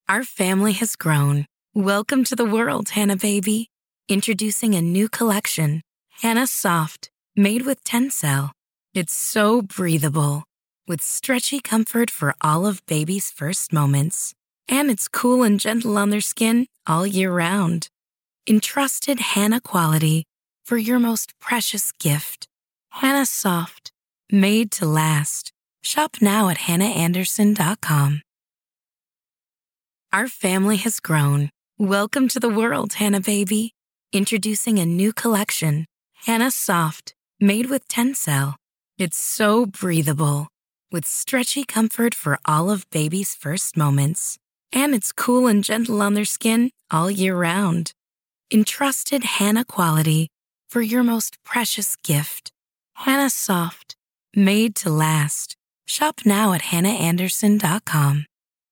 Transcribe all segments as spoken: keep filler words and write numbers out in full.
Our family has grown. Welcome to the world, Hannah baby. Introducing a new collection, Hannah Soft, made with Tencel. It's so breathable, with stretchy comfort for all of baby's first moments. And it's cool and gentle on their skin all year round. Entrusted Hannah quality for your most precious gift. Hannah Soft, made to last. Shop now at hannah anderson dot com. Our family has grown. Welcome to the world, Hannah baby. Introducing a new collection, Hannah Soft, made with Tencel. It's so breathable, with stretchy comfort for all of baby's first moments. And it's cool and gentle on their skin all year round. Entrusted Hannah quality for your most precious gift. Hannah Soft, made to last. Shop now at hannah anderson dot com.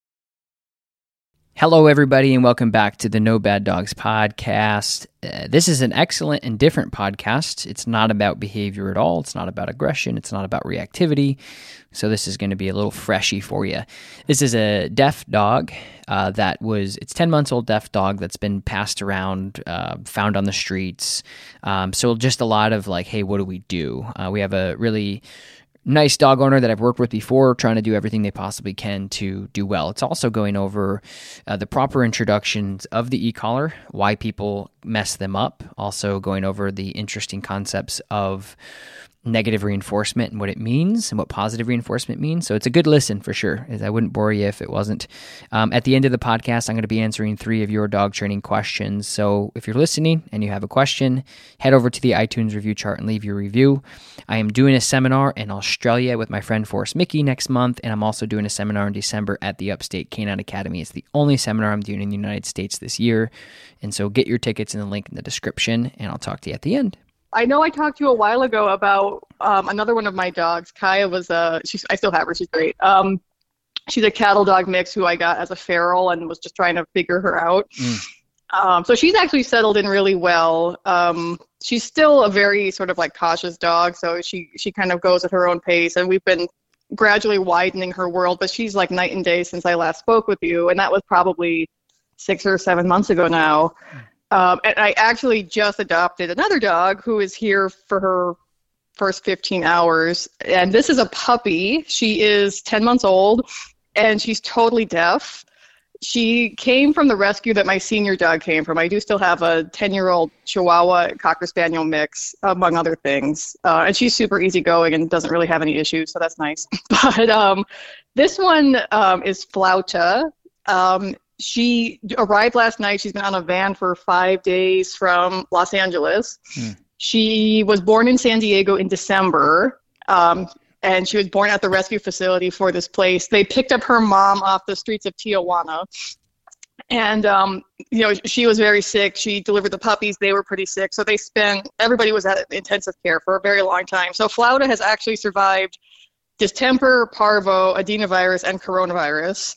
Hello, everybody, and welcome back to the No Bad Dogs podcast. Uh, this is an excellent and different podcast. It's not about behavior at all. It's not about aggression. It's not about reactivity. So this is going to be a little freshy for you. This is a deaf dog uh, that was, it's ten months old deaf dog that's been passed around, uh, found on the streets. Um, so just a lot of like, hey, what do we do? Uh, we have a really nice dog owner that I've worked with before, trying to do everything they possibly can to do well. It's also going over uh, the proper introductions of the e-collar, why people mess them up, also going over the interesting concepts of negative reinforcement and what it means and what positive reinforcement means. So it's a good listen for sure. I wouldn't bore you if it wasn't. Um, at the end of the podcast, I'm going to be answering three of your dog training questions. So if you're listening and you have a question, head over to the iTunes review chart and leave your review. I am doing a seminar in Australia with my friend Forrest Mickey next month, and I'm also doing a seminar in December at the Upstate Canine Academy. It's the only seminar I'm doing in the United States this year. And so get your tickets in the link in the description, and I'll talk to you at the end. I know I talked to you a while ago about um, another one of my dogs. Kaya was a, she's, I still have her, she's great. Um, she's a cattle dog mix who I got as a feral and was just trying to figure her out. Mm. Um, so she's actually settled in really well. Um, she's still a very sort of like cautious dog, so she, she kind of goes at her own pace, and we've been gradually widening her world, but she's like night and day since I last spoke with you, and that was probably six or seven months ago now. Mm. Um, and I actually just adopted another dog who is here for her first fifteen hours. And this is a puppy. She is ten months old, and she's totally deaf. She came from the rescue that my senior dog came from. I do still have a ten-year-old Chihuahua Cocker Spaniel mix, among other things. Uh, and she's super easygoing and doesn't really have any issues, so that's nice. But um, this one um, is Flauta. Um, She arrived last night. She's been on a van for five days from Los Angeles. Hmm. She was born in San Diego in December, um, and she was born at the rescue facility for this place. They picked up her mom off the streets of Tijuana, and um, you know, she was very sick. She delivered the puppies. They were pretty sick, so they spent, everybody was at intensive care for a very long time. So Flauta has actually survived distemper, parvo, adenovirus, and coronavirus.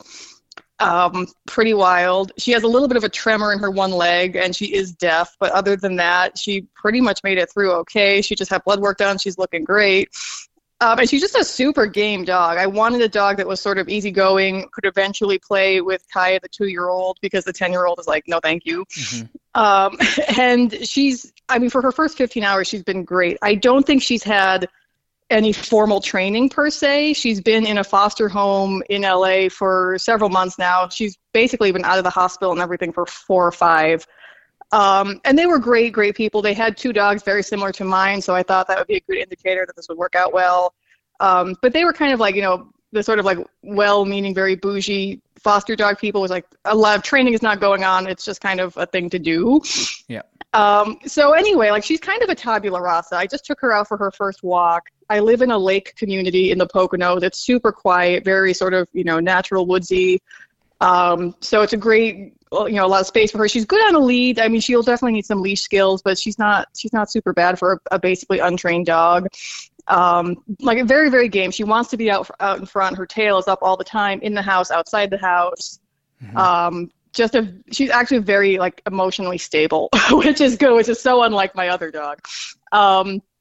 Um, pretty wild. She has a little bit of a tremor in her one leg, and she is deaf, but other than that, she pretty much made it through okay. She just had blood work done. She's looking great. Um, and she's just a super game dog. I wanted a dog that was sort of easygoing, could eventually play with Kaya, the two-year-old, because the ten-year-old is like, no, thank you. Mm-hmm. Um, and she's, I mean, for her first fifteen hours, she's been great. I don't think she's had any formal training per se. She's been in a foster home in L A for several months now. She's basically been out of the hospital and everything for four or five. Um, and they were great, great people. They had two dogs very similar to mine, so I thought that would be a good indicator that this would work out well. Um, but they were kind of like, you know, the sort of like well-meaning, very bougie foster dog people was like, a lot of training is not going on. It's just kind of a thing to do. Yeah. Um, so anyway, like she's kind of a tabula rasa. I just took her out for her first walk. I live in a lake community in the Poconos. It's super quiet, very sort of, you know, natural woodsy. Um, so it's a great, you know, a lot of space for her. She's good on a lead. I mean, she'll definitely need some leash skills, but she's not, she's not super bad for a, a basically untrained dog. Um, like a very, very game. She wants to be out, out in front. Her tail is up all the time, in the house, outside the house. Mm-hmm. Um, just a, she's actually very like emotionally stable, which is good, which is so unlike my other dog. Um,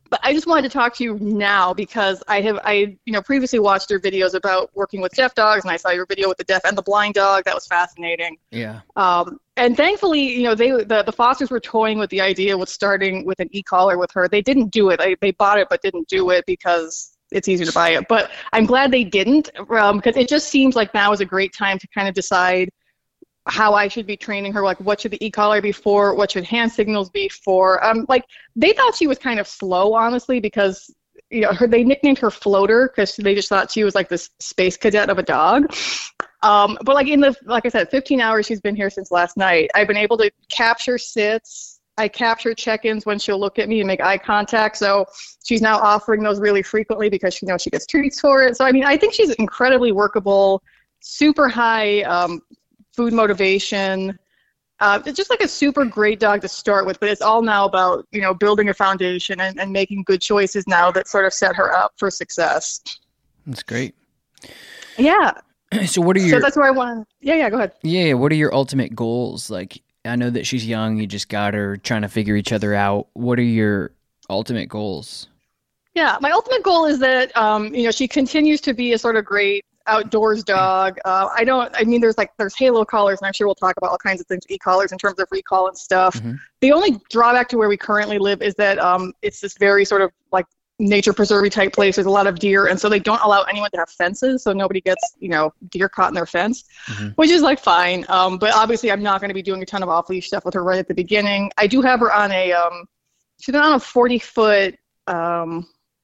But I just wanted to talk to you now because I have, I, you know, previously watched your videos about working with deaf dogs, and I saw your video with the deaf and the blind dog. That was fascinating. Yeah. Um, and thankfully, you know, they, the, the fosters were toying with the idea with starting with an e-collar with her. They didn't do it. I, they bought it, but didn't do it because it's easier to buy it. But I'm glad they didn't, um, because it just seems like now is a great time to kind of decide how I should be training her, like what should the e-collar be for, what should hand signals be for. Um, like they thought she was kind of slow, honestly, because you know her, they nicknamed her Floater because they just thought she was like this space cadet of a dog. Um, but like in the, like I said, fifteen hours she's been here since last night, I've been able to capture sits. I capture check-ins when she'll look at me and make eye contact. So she's now offering those really frequently because she knows she gets treats for it. So I mean, I think she's incredibly workable, super high um, food motivation. Uh, it's just like a super great dog to start with, but it's all now about, you know, building a foundation and, and making good choices now that sort of set her up for success. That's great. Yeah. So what are your... So that's where I want to... Yeah, yeah, go ahead. Yeah, what are your ultimate goals? Like, I know that she's young, you just got her trying to figure each other out. What are your ultimate goals? Yeah, my ultimate goal is that, um, you know, she continues to be a sort of great outdoors dog. Uh, I don't, I mean, there's like, there's halo collars, and I'm sure we'll talk about all kinds of things, e-collars in terms of recall and stuff. Mm-hmm. The only drawback to where we currently live is that um, it's this very sort of like nature preserve type place. There's a lot of deer, and so they don't allow anyone to have fences, so nobody gets, you know, deer caught in their fence, mm-hmm. which is like fine. Um, but obviously I'm not going to be doing a ton of off-leash stuff with her right at the beginning. I do have her on a, um, she's on a forty foot, um,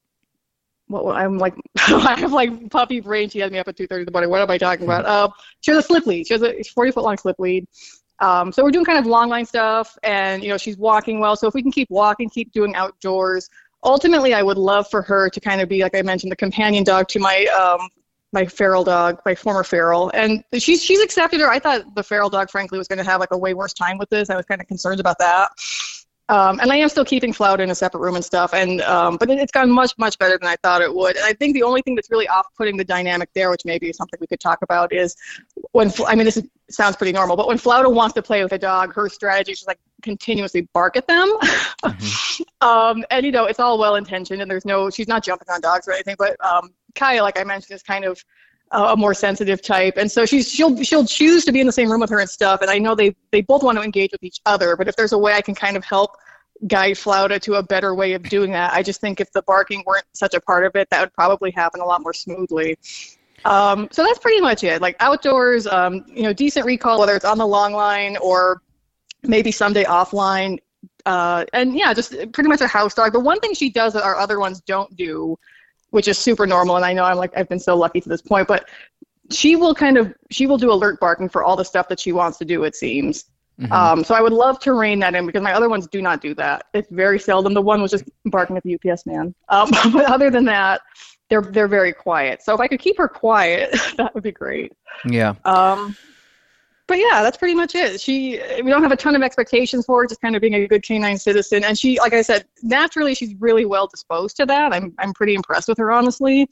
Well, I'm like, I have like puppy brain. She has me up at two thirty in the morning. What am I talking about? Uh, she has a slip lead. She has a forty foot long slip lead. Um, so we're doing kind of long line stuff, and you know she's walking well. So if we can keep walking, keep doing outdoors. Ultimately, I would love for her to kind of be, like I mentioned, the companion dog to my um, my feral dog, my former feral, and she's she's accepted her. I thought the feral dog, frankly, was going to have like a way worse time with this. I was kind of concerned about that. Um, and I am still keeping Flout in a separate room and stuff, and um, but it, it's gone much, much better than I thought it would. And I think the only thing that's really off-putting the dynamic there, which maybe is something we could talk about, is when, I mean, this is, sounds pretty normal, but when Flauta wants to play with a dog, her strategy is just like continuously bark at them. Mm-hmm. um, and, you know, it's all well-intentioned, and there's no, she's not jumping on dogs or anything, but um, Kaya, like I mentioned, is kind of a more sensitive type, and so she's she'll she'll choose to be in the same room with her and stuff. And I know they they both want to engage with each other, but if there's a way I can kind of help guide Flauta to a better way of doing that, I just think if the barking weren't such a part of it, that would probably happen a lot more smoothly. Um, so that's pretty much it. Like outdoors, um, you know, decent recall, whether it's on the long line or maybe someday offline. Uh, and yeah, just pretty much a house dog. The one thing she does that our other ones don't do, which is super normal, and I know I'm like I've been so lucky to this point, but she will kind of she will do alert barking for all the stuff that she wants to do, it seems. Mm-hmm. Um, so I would love to rein that in because my other ones do not do that. It's very seldom. The one was just barking at the U P S man. Um, but other than that, they're they're very quiet. So if I could keep her quiet, that would be great. Yeah. Um, but yeah, that's pretty much it. She we don't have a ton of expectations for her, just kind of being a good canine citizen. And she, like I said, naturally she's really well disposed to that. I'm I'm pretty impressed with her, honestly.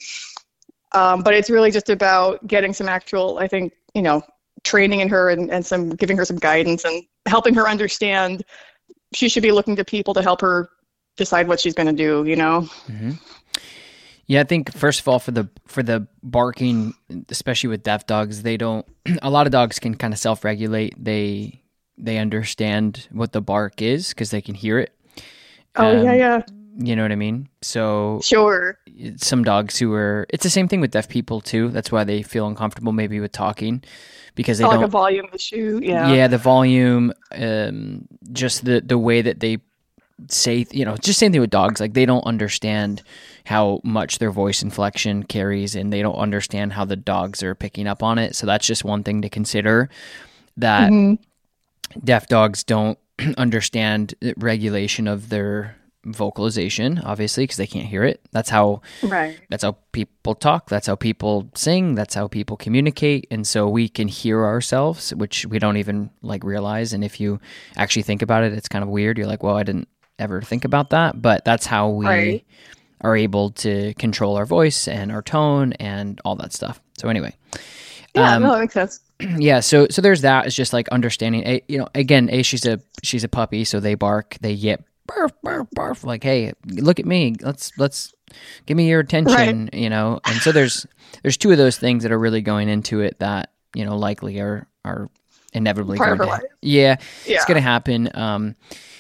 Um, but it's really just about getting some actual, I think, you know, training in her and, and some giving her some guidance and helping her understand she should be looking to people to help her decide what she's going to do, you know? Mm-hmm. Yeah, I think first of all, for the for the barking, especially with deaf dogs, they don't, a lot of dogs can kind of self-regulate. They they understand what the bark is because they can hear it. Oh, um, yeah, yeah. You know what I mean? So sure. Some dogs who are, it's the same thing with deaf people too. That's why they feel uncomfortable maybe with talking because they oh, don't. Like a volume issue, yeah. Yeah, the volume, um, just the, the way that they say, you know, just same thing with dogs. Like they don't understand how much their voice inflection carries, and they don't understand how the dogs are picking up on it. So that's just one thing to consider, that mm-hmm. deaf dogs don't understand regulation of their vocalization, obviously, because they can't hear it. That's how right. That's how people talk. That's how people sing. That's how people communicate. And so we can hear ourselves, which we don't even like realize. And if you actually think about it, it's kind of weird. You're like, well, I didn't ever think about that. But that's how we right. are able to control our voice and our tone and all that stuff. So anyway, yeah, um, no, that makes sense. Yeah, so so there's that. It's just like understanding. A, you know, again, a she's a she's a puppy, so they bark, they yip. barf, barf, barf. Like, hey, look at me. Let's let's give me your attention, right. you know. And so there's there's two of those things that are really going into it that, you know, likely are are inevitably Part going of her to life. Yeah, yeah. It's going to happen. Um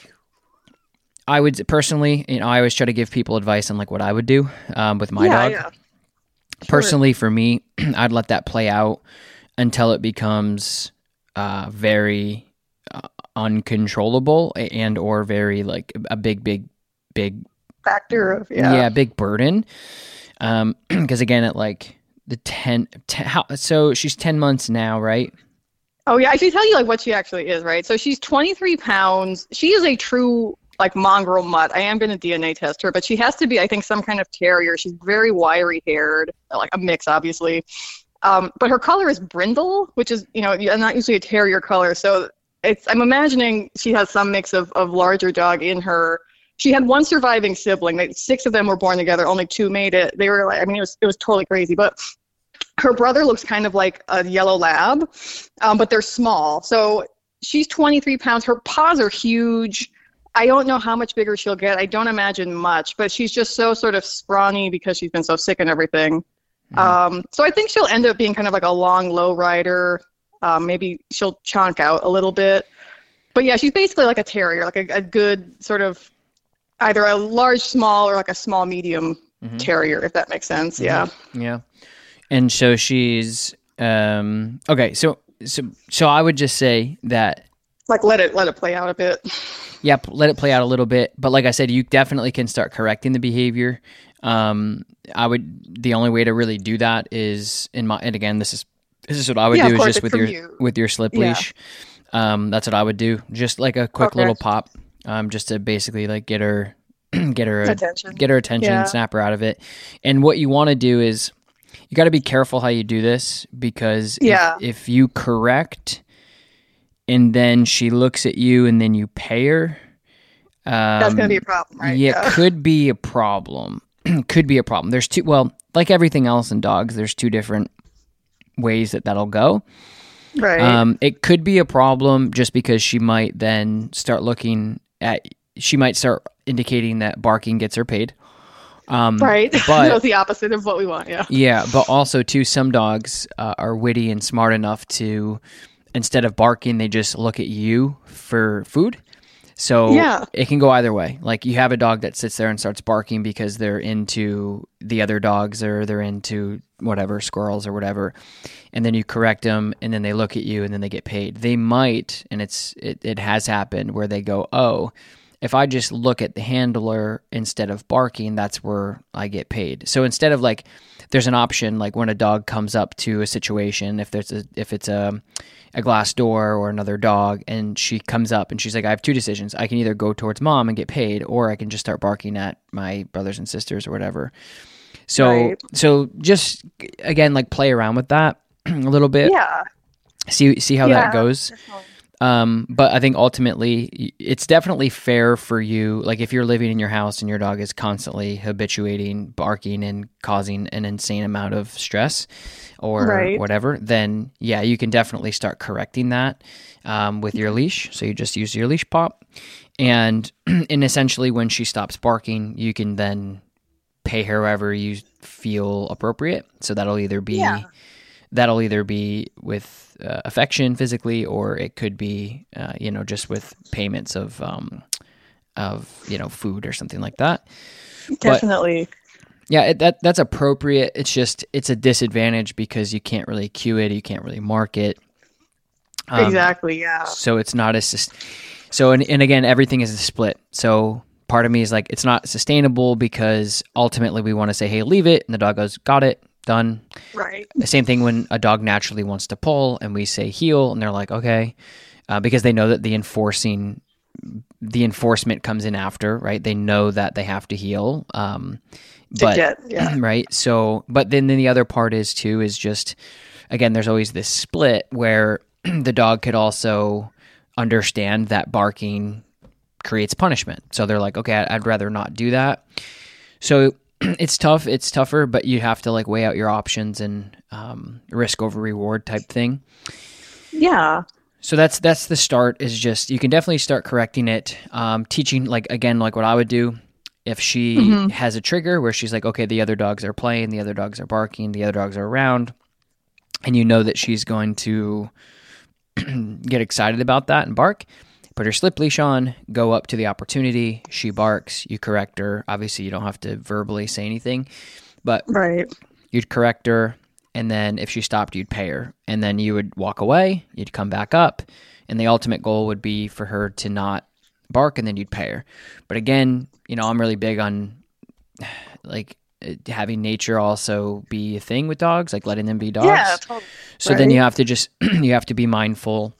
I would personally, you know, I always try to give people advice on like what I would do um, with my yeah, dog. Yeah. Sure. Personally, for me, I'd let that play out until it becomes uh, very uh, uncontrollable and or very like a big, big, big factor of yeah, yeah big burden. Um, because again, at like the ten, ten how, so she's ten months now, right? Oh yeah, I should tell you like what she actually is, right? So she's twenty-three pounds. She is a true like mongrel mutt. I am going to D N A test her, but she has to be, I think, some kind of terrier. She's very wiry haired, like a mix, obviously. Um, but her color is brindle, which is, you know, not usually a terrier color. So it's, I'm imagining she has some mix of, of larger dog in her. She had one surviving sibling. Like, six of them were born together. Only two made it. They were like, I mean, it was it was totally crazy. But her brother looks kind of like a yellow lab, um, but they're small. So she's twenty-three pounds. Her paws are huge. I don't know how much bigger she'll get. I don't imagine much, but she's just so sort of scrawny because she's been so sick and everything. Mm-hmm. Um, so I think she'll end up being kind of like a long, low rider. Um, maybe she'll chonk out a little bit. But yeah, she's basically like a terrier, like a, a good sort of either a large, small, or like a small, medium mm-hmm. terrier, if that makes sense. Mm-hmm. Yeah. Yeah. And so she's, um, okay, so, so, so I would just say that. Like let it, let it play out a bit. Yep, let it play out a little bit. But like I said, you definitely can start correcting the behavior. Um, I would. The only way to really do that is in my. And again, this is this is what I would yeah, do is course, just with your you. with your slip yeah. leash. Um, that's what I would do. Just like a quick okay. little pop, um, just to basically like get her, get her attention, get her attention, yeah. snap her out of it. And what you want to do is, you got to be careful how you do this because yeah. if, if you correct. And then she looks at you, and then you pay her. Um, That's going to be a problem, right? Yeah, yeah. it could be a problem. Could be a problem. There's two. Well, like everything else in dogs, there's two different ways that that'll go. Right. Um, it could be a problem just because she might then start looking at. She might start indicating that barking gets her paid. Um, right. But that's the opposite of what we want. Yeah. Yeah, but also too, some dogs uh, are witty and smart enough to. Instead of barking, they just look at you for food. So yeah. it can go either way. Like you have a dog that sits there and starts barking because they're into the other dogs or they're into whatever, squirrels or whatever. And then you correct them and then they look at you and then they get paid. They might, and it's it, it has happened where they go, oh, if I just look at the handler instead of barking, that's where I get paid. So instead of like, there's an option like when a dog comes up to a situation, if there's a, if it's a, a glass door or another dog and she comes up and she's like, I have two decisions. I can either go towards mom and get paid, or I can just start barking at my brothers and sisters or whatever. So, right. so just again, like play around with that a little bit. Yeah. See, see how yeah, that goes. Definitely. Um, but I think ultimately it's definitely fair for you. Like if you're living in your house and your dog is constantly habituating, barking and causing an insane amount of stress or right. whatever, then yeah, you can definitely start correcting that, um, with your leash. So you just use your leash pop and, and essentially when she stops barking, you can then pay her however you feel appropriate. So that'll either be, yeah. that'll either be with, Uh, affection physically, or it could be, uh, you know, just with payments of, um, of, you know, food or something like that. Definitely. But, yeah, it, that that's appropriate. It's just, it's a disadvantage because you can't really cue it. You can't really mark it. Um, exactly. Yeah. So it's not as, so, and, and again, everything is a split. So part of me is like, it's not sustainable because ultimately we want to say, hey, leave it. And the dog goes, got it. Done. Right. The same thing when a dog naturally wants to pull and we say heel and they're like, okay, uh, because they know that the enforcing, the enforcement comes in after, right? They know that they have to heel. Um, but, get, yeah. right. So, but then, then the other part is too, is just, again, there's always this split where the dog could also understand that barking creates punishment. So they're like, okay, I'd rather not do that. So it's tough. It's tougher, but you have to like weigh out your options and um, risk over reward type thing. Yeah. So that's that's the start. Is just you can definitely start correcting it, um, teaching like again like what I would do if she mm-hmm. has a trigger where she's like, okay, the other dogs are playing, the other dogs are barking, the other dogs are around, and you know that she's going to get excited about that and bark. Put her slip leash on, go up to the opportunity. She barks, you correct her. Obviously, you don't have to verbally say anything, but right. You'd correct her, and then if she stopped, you'd pay her. And then you would walk away, you'd come back up, and the ultimate goal would be for her to not bark, and then you'd pay her. But again, you know, I'm really big on like having nature also be a thing with dogs, like letting them be dogs. Yeah, totally. So right. then you have to just, you have to be mindful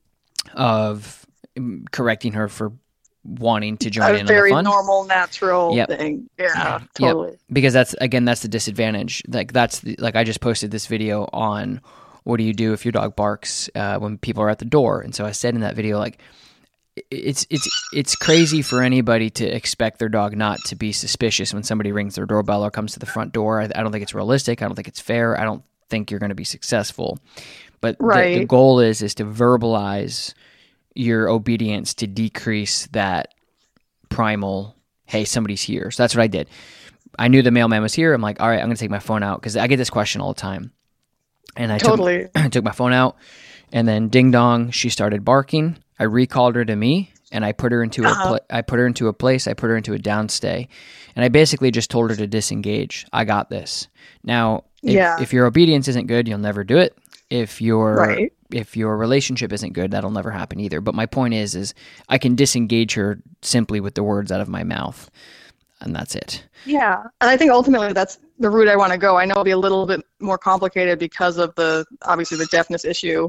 of correcting her for wanting to join a in very on the fun. Normal, natural yep. thing. Yeah, totally. Yep. Because that's, again, that's the disadvantage. Like that's the, like I just posted this video on what do you do if your dog barks uh, when people are at the door. And so I said in that video, like, it's it's it's crazy for anybody to expect their dog not to be suspicious when somebody rings their doorbell or comes to the front door. I, I don't think it's realistic. I don't think it's fair. I don't think you're going to be successful. But right. the, the goal is is to verbalize your obedience to decrease that primal, hey, somebody's here. So that's what I did. I knew the mailman was here. I'm like, all right, I'm going to take my phone out because I get this question all the time. And I totally. took, I took my phone out, and then ding dong, she started barking. I recalled her to me, and I put her into uh-huh. a pla- I put her into a place. I put her into a downstay, and I basically just told her to disengage. I got this. Now, if, yeah. if your obedience isn't good, you'll never do it. If your right. if your relationship isn't good, that'll never happen either. But my point is, is I can disengage her simply with the words out of my mouth, and that's it. Yeah, and I think ultimately that's the route I want to go. I know it'll be a little bit more complicated because of the obviously the deafness issue,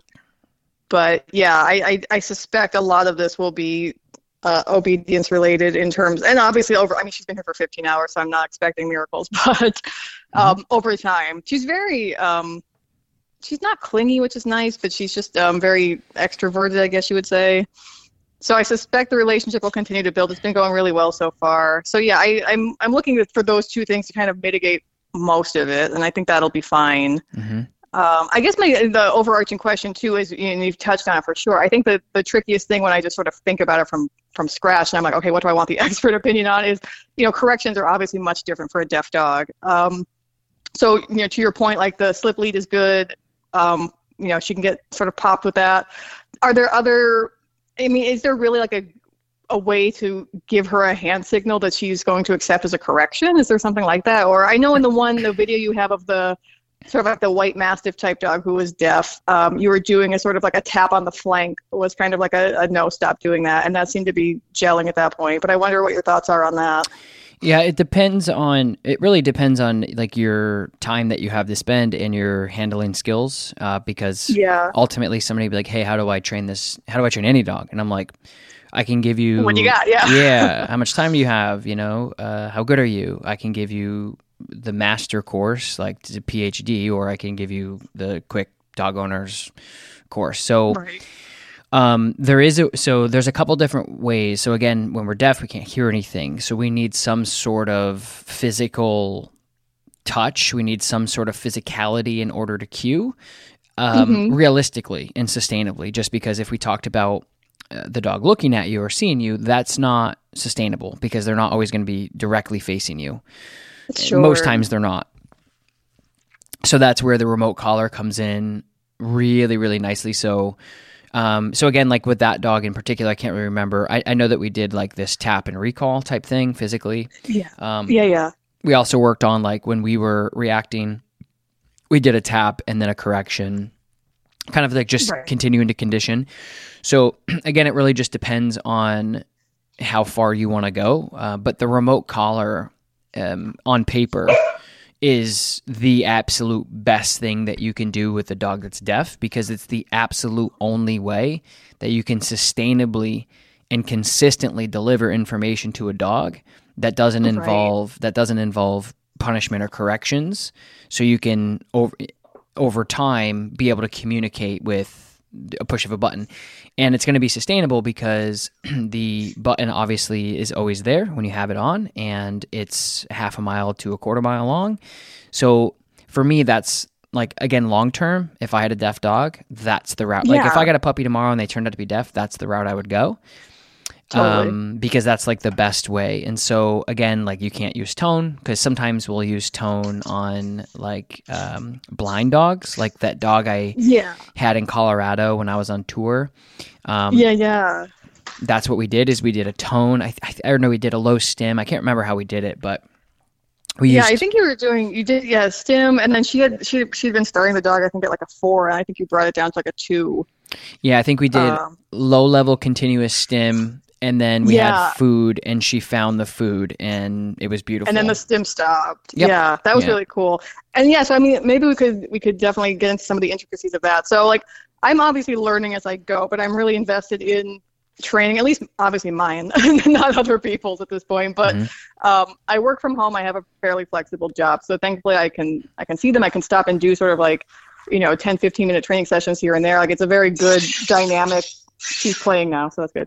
but yeah, I I, I suspect a lot of this will be uh, obedience related in terms, and obviously over. I mean, she's been here for fifteen hours, so I'm not expecting miracles, but um, mm-hmm. over time, she's very. Um, She's not clingy, which is nice, but she's just um, very extroverted, I guess you would say. So I suspect the relationship will continue to build. It's been going really well so far. So yeah, I, I'm I'm looking for those two things to kind of mitigate most of it, and I think that'll be fine. Mm-hmm. Um, I guess my the overarching question too is, and you've touched on it for sure. I think that the trickiest thing when I just sort of think about it from from scratch, and I'm like, okay, what do I want the expert opinion on? Is you know, corrections are obviously much different for a deaf dog. Um, so you know, to your point, like the slip lead is good. Um, you know, she can get sort of popped with that. Are there other, I mean, is there really like a a way to give her a hand signal that she's going to accept as a correction? Is there something like that? Or I know in the one, the video you have of the sort of like the white mastiff type dog who was deaf, um, you were doing a sort of like a tap on the flank was kind of like a, a no, stop doing that. And that seemed to be gelling at that point. But I wonder what your thoughts are on that. Yeah, it depends on, it really depends on like your time that you have to spend and your handling skills, uh, because yeah. ultimately somebody will be like, hey, how do I train this? How do I train any dog? And I'm like, I can give you... What you got, yeah. yeah, how much time do you have, you know? Uh, how good are you? I can give you the master course, like the P H D, or I can give you the quick dog owner's course. So... Right. Um, there is a, so there's a couple different ways. So again, when we're deaf, we can't hear anything. So we need some sort of physical touch. We need some sort of physicality in order to cue, um, mm-hmm. realistically and sustainably. Just because if we talked about uh, the dog looking at you or seeing you, that's not sustainable because they're not always going to be directly facing you. Sure. Most times they're not. So that's where the remote collar comes in really, really nicely. So. Um, so again, like with that dog in particular, I can't really remember. I, I know that we did like this tap and recall type thing physically. Yeah. Um, yeah, yeah. We also worked on like when we were reacting, we did a tap and then a correction, kind of like just right. continuing to condition. So again, it really just depends on how far you want to go. Uh, but the remote collar um, on paper is the absolute best thing that you can do with a dog that's deaf because it's the absolute only way that you can sustainably and consistently deliver information to a dog that doesn't right. involve that doesn't involve punishment or corrections. So you can over over time be able to communicate with a push of a button. And it's going to be sustainable because the button obviously is always there when you have it on, and it's half a mile to a quarter mile long. So for me, that's like, again, long term, if I had a deaf dog, that's the route. Like, Yeah. if I got a puppy tomorrow and they turned out to be deaf, that's the route I would go. Totally. Um, because that's like the best way. And so again, like you can't use tone, because sometimes we'll use tone on like um, blind dogs, like that dog I Yeah. had in Colorado when I was on tour. Um, Yeah, yeah. That's what we did is we did a tone. I, I, I don't know, we did a low stim. I can't remember how we did it, but we Yeah, used, I think you were doing, you did, yeah, stim, and then she had, she, she'd been starting the dog, I think, at like a four, and I think you brought it down to like a two. yeah, I think we did Um, low level continuous stim. And then we Yeah. had food, and she found the food, and it was beautiful. And then the stim stopped. Yep. Yeah, that was Yeah. really cool. And yeah, so I mean, maybe we could we could definitely get into some of the intricacies of that. So like, I'm obviously learning as I go, but I'm really invested in training, at least obviously mine, not other people's at this point. But Mm-hmm. um, I work from home. I have a fairly flexible job, so thankfully I can I can see them. I can stop and do sort of like, you know, ten, fifteen minute training sessions here and there. Like it's a very good dynamic. She's playing now, so that's good.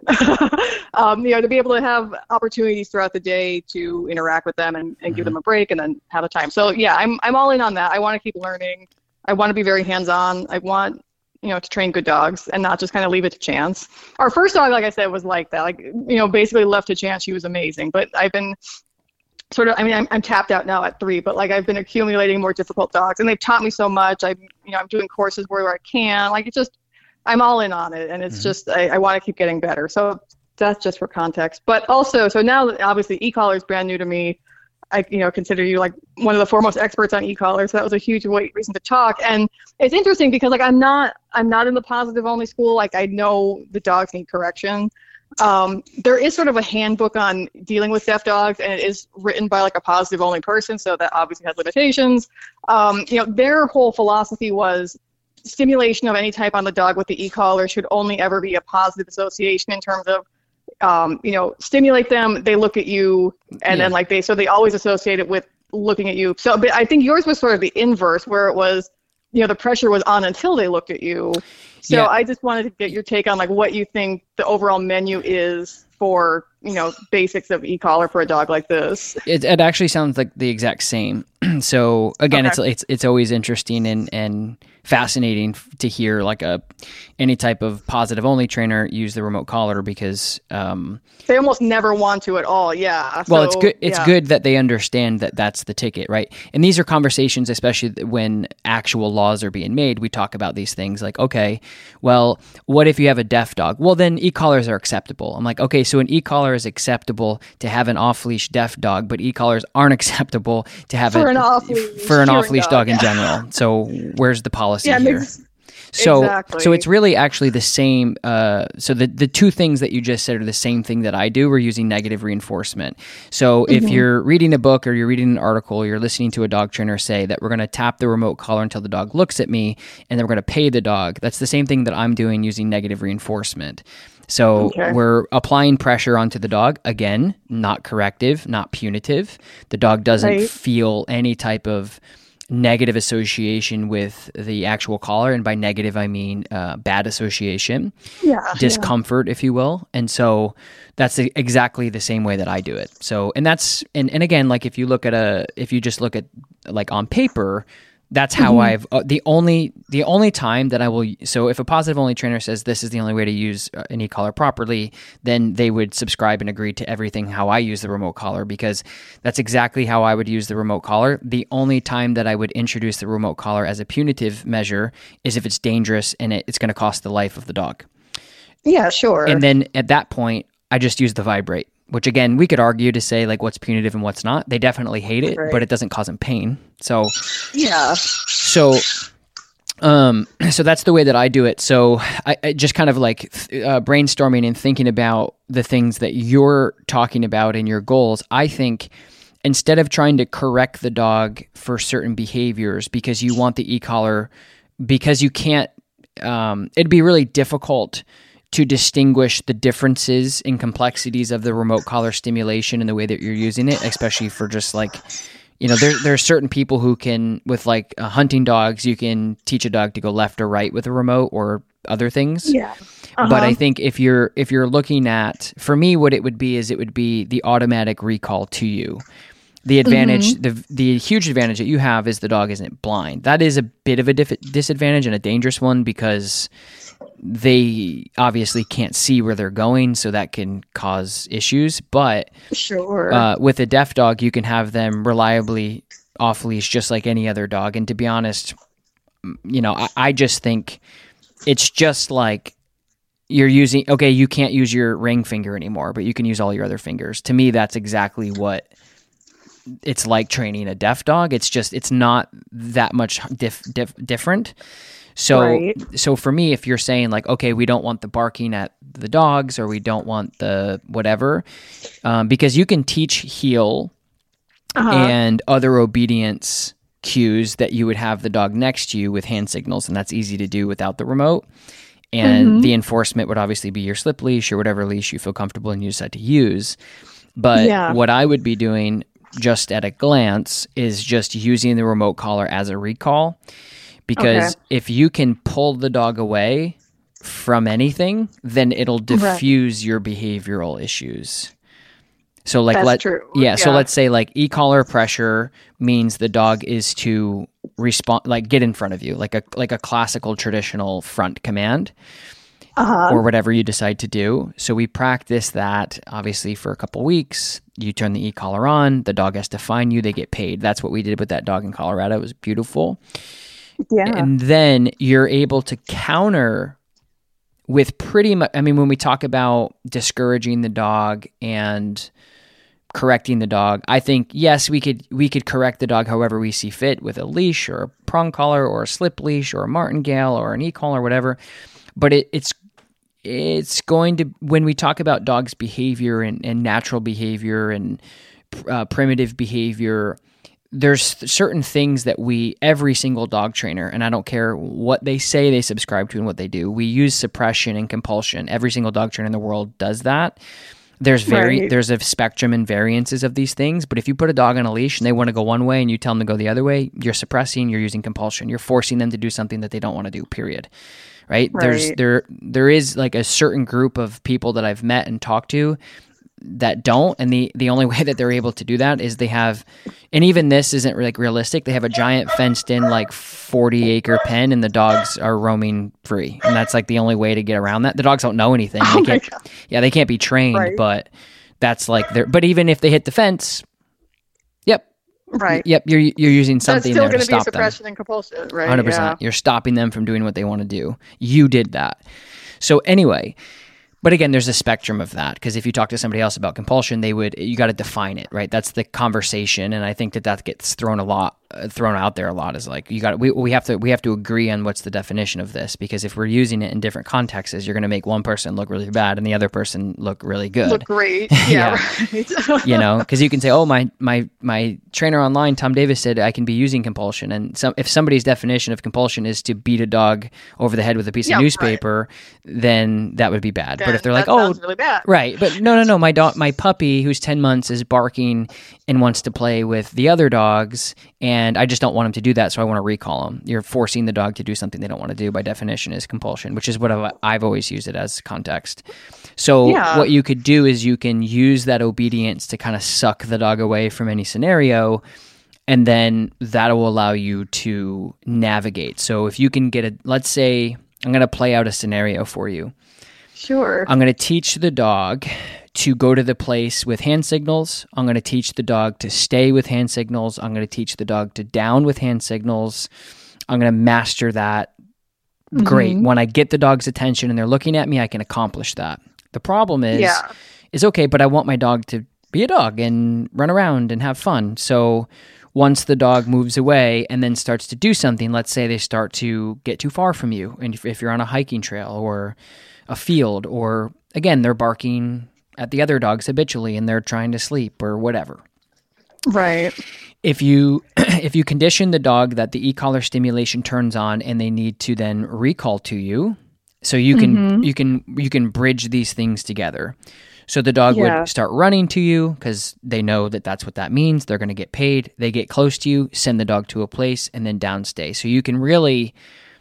um, you know, to be able to have opportunities throughout the day to interact with them and, and Mm-hmm. give them a break and then have a time. So yeah, I'm I'm all in on that. I want to keep learning. I want to be very hands-on. I want, you know, to train good dogs and not just kind of leave it to chance. Our first dog, like I said, was like that. Like, you know, basically left to chance. She was amazing. But I've been sort of, I mean, I'm, I'm tapped out now at three, but like I've been accumulating more difficult dogs, and they've taught me so much. I, you know, I'm doing courses where I can. Like it's just, I'm all in on it, and it's Mm-hmm. just I, I want to keep getting better. So that's just for context. But also, so now that obviously e-collar is brand new to me. I, you know, consider you like one of the foremost experts on e-collar, so that was a huge weight reason to talk. And it's interesting because like I'm not I'm not in the positive only school. Like I know the dogs need correction. Um, there is sort of a handbook on dealing with deaf dogs, and it is written by like a positive only person, so that obviously has limitations. Um, you know, their whole philosophy was stimulation of any type on the dog with the e-collar should only ever be a positive association in terms of, um, you know, stimulate them, they look at you, and Yeah. then like they, so they always associate it with looking at you. So, but I think yours was sort of the inverse, where it was, you know, the pressure was on until they looked at you. So Yeah. I just wanted to get your take on like what you think the overall menu is for, you know, basics of e-collar for a dog like this. It, it actually sounds like the exact same. So again, Okay. it's it's it's always interesting and and fascinating f- to hear like a any type of positive only trainer use the remote collar, because um, They almost never want to at all. Yeah. well, So, it's good. It's yeah. good that they understand that that's the ticket, right? And these are conversations, especially th- when actual laws are being made. We talk about these things like, okay, well, what if you have a deaf dog? Well, then e-collars are acceptable. I'm like, okay, so an e-collar is acceptable to have an off-leash deaf dog, but e-collars aren't acceptable to have For a, an off-leash for an hearing off-leash dog, dog, in yeah. general. So where's the policy Yeah, it here? makes- So, Exactly. so it's really actually the same. Uh, so the the two things that you just said are the same thing that I do. We're using negative reinforcement. So if Mm-hmm. you're reading a book or you're reading an article, you're listening to a dog trainer say that we're going to tap the remote collar until the dog looks at me, and then we're going to pay the dog. That's the same thing that I'm doing using negative reinforcement. So Okay. we're applying pressure onto the dog. Again, not corrective, not punitive. The dog doesn't Right. feel any type of negative association with the actual collar, and by negative I mean uh, bad association, Yeah. discomfort, if you will. And so that's the, exactly the same way that I do it. So, and that's and, and again, like if you look at a if you just look at like on paper, that's how I've uh, the only the only time that I will. So if a positive only trainer says this is the only way to use uh, an e-collar properly, then they would subscribe and agree to everything how I use the remote collar, because that's exactly how I would use the remote collar. The only time that I would introduce the remote collar as a punitive measure is if it's dangerous and it, it's going to cost the life of the dog. Yeah, sure. And then at that point, I just use the vibrate, which again, we could argue to say like what's punitive and what's not. They definitely hate it, Right. but it doesn't cause them pain. So, yeah. so, um, so that's the way that I do it. So I, I just kind of like uh, brainstorming and thinking about the things that you're talking about in your goals. I think instead of trying to correct the dog for certain behaviors because you want the e-collar, because you can't, um, it'd be really difficult to distinguish the differences and complexities of the remote collar stimulation and the way that you're using it, especially for just like, you know, there there are certain people who can, with like uh, hunting dogs, you can teach a dog to go left or right with a remote or other things. Yeah. But I Uh-huh. think if you're if you're looking at, for me, what it would be is it would be the automatic recall to you. The advantage, mm-hmm. the the huge advantage that you have is the dog isn't blind. That is a bit of a dif- disadvantage and a dangerous one because they obviously can't see where they're going, so that can cause issues. But sure, uh, with a deaf dog, you can have them reliably off leash just like any other dog. And to be honest, you know, I, I just think it's just like you're using, okay, you can't use your ring finger anymore, but you can use all your other fingers. To me, that's exactly what it's like training a deaf dog. It's just, it's not that much dif- dif- different. So, right. so for me, if you're saying like, okay, we don't want the barking at the dogs or we don't want the whatever, um, because you can teach heel uh-huh. and other obedience cues that you would have the dog next to you with hand signals, and that's easy to do without the remote. And mm-hmm. the enforcement would obviously be your slip leash or whatever leash you feel comfortable and you decide to use. But yeah. what I would be doing just at a glance is just using the remote collar as a recall. Because okay. if you can pull the dog away from anything, then it'll diffuse right. your behavioral issues. So like, That's let, true. Yeah, yeah. So let's say like e-collar pressure means the dog is to respond, like get in front of you, like a like a classical traditional front command, uh-huh. or whatever you decide to do. So we practice that obviously for a couple weeks. You turn the e-collar on, the dog has to find you, they get paid. That's what we did with that dog in Colorado. It was beautiful. Yeah. And then you're able to counter with pretty much, I mean, when we talk about discouraging the dog and correcting the dog, I think, yes, we could we could correct the dog however we see fit with a leash or a prong collar or a slip leash or a martingale or an e-collar or whatever. But it, it's it's going to, when we talk about dogs' behavior and, and natural behavior and uh, primitive behavior, there's certain things that we, every single dog trainer, and I don't care what they say they subscribe to and what they do, we use suppression and compulsion. Every single dog trainer in the world does that. There's very right. there's a spectrum and variances of these things, but if you put a dog on a leash and they want to go one way and you tell them to go the other way, you're suppressing, you're using compulsion, you're forcing them to do something that they don't want to do, period. Right? right? There's there there is like a certain group of people that I've met and talked to that don't, and the the only way that they're able to do that is they have, and even this isn't like realistic, they have a giant fenced in like forty acre pen and the dogs are roaming free, and that's like the only way to get around that. The dogs don't know anything. Oh they can't, yeah they can't be trained, right. but that's like their, but even if they hit the fence, yep right yep you're you're using something there to stop them. That's still going to be suppression and compulsion, right? one hundred percent. Yeah. You're stopping them from doing what they want to do. You did that. So anyway, but again, there's a spectrum of that, because if you talk to somebody else about compulsion, they would, you got to define it, right? That's the conversation, and I think that that gets thrown a lot, uh, thrown out there a lot. Is like you got we we have to we have to agree on what's the definition of this, because if we're using it in different contexts, you're going to make one person look really bad and the other person look really good. Look great, yeah. yeah. Right. You know, because you can say, oh, my my my trainer online, Tom Davis, said I can be using compulsion, and some if somebody's definition of compulsion is to beat a dog over the head with a piece yeah, of newspaper, right. then that would be bad. Then but if they're like, that oh, sounds really bad. Right, but no, no, no. My dog, my puppy, who's ten months, is barking and wants to play with the other dogs, and I just don't want him to do that, so I want to recall him. You're forcing the dog to do something they don't want to do. By definition, is compulsion, which is what I've, I've always used it as context. So yeah. what you could do is you can use that obedience to kind of suck the dog away from any scenario, and then that will allow you to navigate. So if you can get a, let's say, I'm going to play out a scenario for you. Sure. I'm going to teach the dog to go to the place with hand signals. I'm going to teach the dog to stay with hand signals. I'm going to teach the dog to down with hand signals. I'm going to master that. Mm-hmm. Great. When I get the dog's attention and they're looking at me, I can accomplish that. The problem is, yeah. is okay, but I want my dog to be a dog and run around and have fun. So once the dog moves away and then starts to do something, let's say they start to get too far from you, and if, if you're on a hiking trail or a field, or again, they're barking at the other dogs habitually and they're trying to sleep or whatever. Right. If you if you condition the dog that the e-collar stimulation turns on and they need to then recall to you, so you can mm-hmm. you can you can bridge these things together. So the dog yeah. would start running to you because they know that that's what that means. They're going to get paid. They get close to you, send the dog to a place, and then downstay. So you can really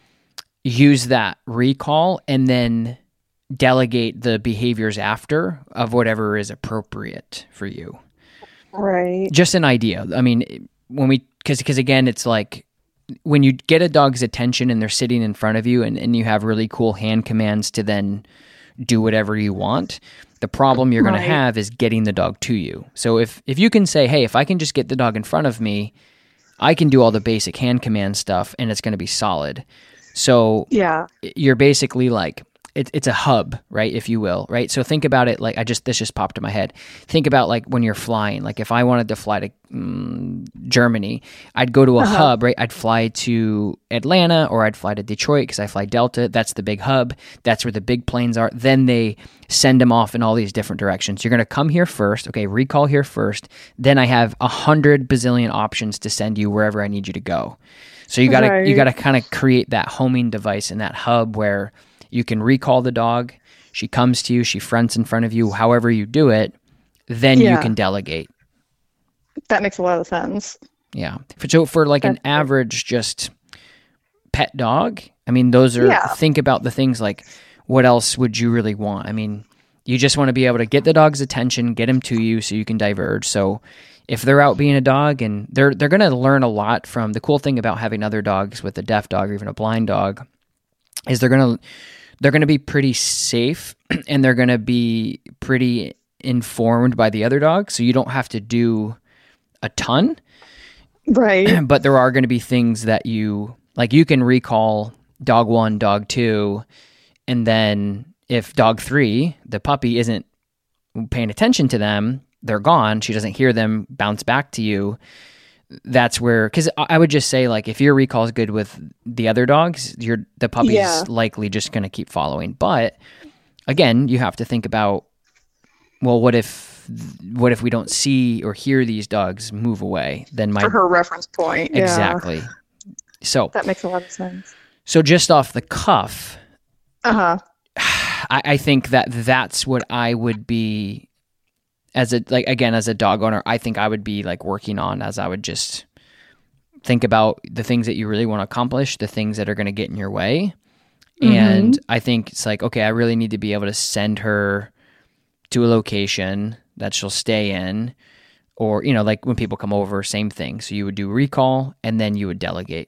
use that recall and then delegate the behaviors after of whatever is appropriate for you. Right. Just an idea. I mean, when we, because because again, it's like when you get a dog's attention and they're sitting in front of you and, and you have really cool hand commands to then do whatever you want, the problem you're going Right. to have is getting the dog to you. So if, if you can say, hey, if I can just get the dog in front of me, I can do all the basic hand command stuff and it's going to be solid. So Yeah. you're basically like, it, it's a hub, right, if you will, right? So think about it like, I just, this just popped in my head. Think about like when you're flying, like if I wanted to fly to um, Germany, I'd go to a Uh-huh. hub, right? I'd fly to Atlanta or I'd fly to Detroit because I fly Delta. That's the big hub. That's where the big planes are. Then they send them off in all these different directions. You're going to come here first. Okay, recall here first. Then I have a hundred bazillion options to send you wherever I need you to go. So you gotta Right. you gotta kind of create that homing device and that hub where you can recall the dog. She comes to you. She fronts in front of you. However you do it, then you Yeah. can delegate. That makes a lot of sense. Yeah. For, so for like an That's good. average just pet dog, I mean, those are, Yeah. think about the things like, what else would you really want? I mean, you just want to be able to get the dog's attention, get him to you so you can diverge. So if they're out being a dog and they're, they're going to learn a lot from the cool thing about having other dogs with a deaf dog or even a blind dog is they're going to, they're going to be pretty safe and they're going to be pretty informed by the other dog. So you don't have to do a ton. Right. But there are going to be things that you like. You can recall dog one, dog two, and then if dog three, the puppy, isn't paying attention to them, they're gone. She doesn't hear them bounce back to you. That's where, because I would just say, like, if your recall is good with the other dogs, you're the puppy's Yeah. likely just going to keep following. But again, you have to think about, well, what if what if we don't see or hear these dogs move away? Then my For her reference point. Yeah. exactly. So That makes a lot of sense. so just off the cuff, Uh-huh. I, I think that that's what I would be as a like again as a dog owner. I think I would be like working on as I would just think about the things that you really want to accomplish, the things that are going to get in your way, and I think it's like, okay, I really need to be able to send her to a location that she'll stay in, or you know, like when people come over, same thing. So you would do recall, and then you would delegate.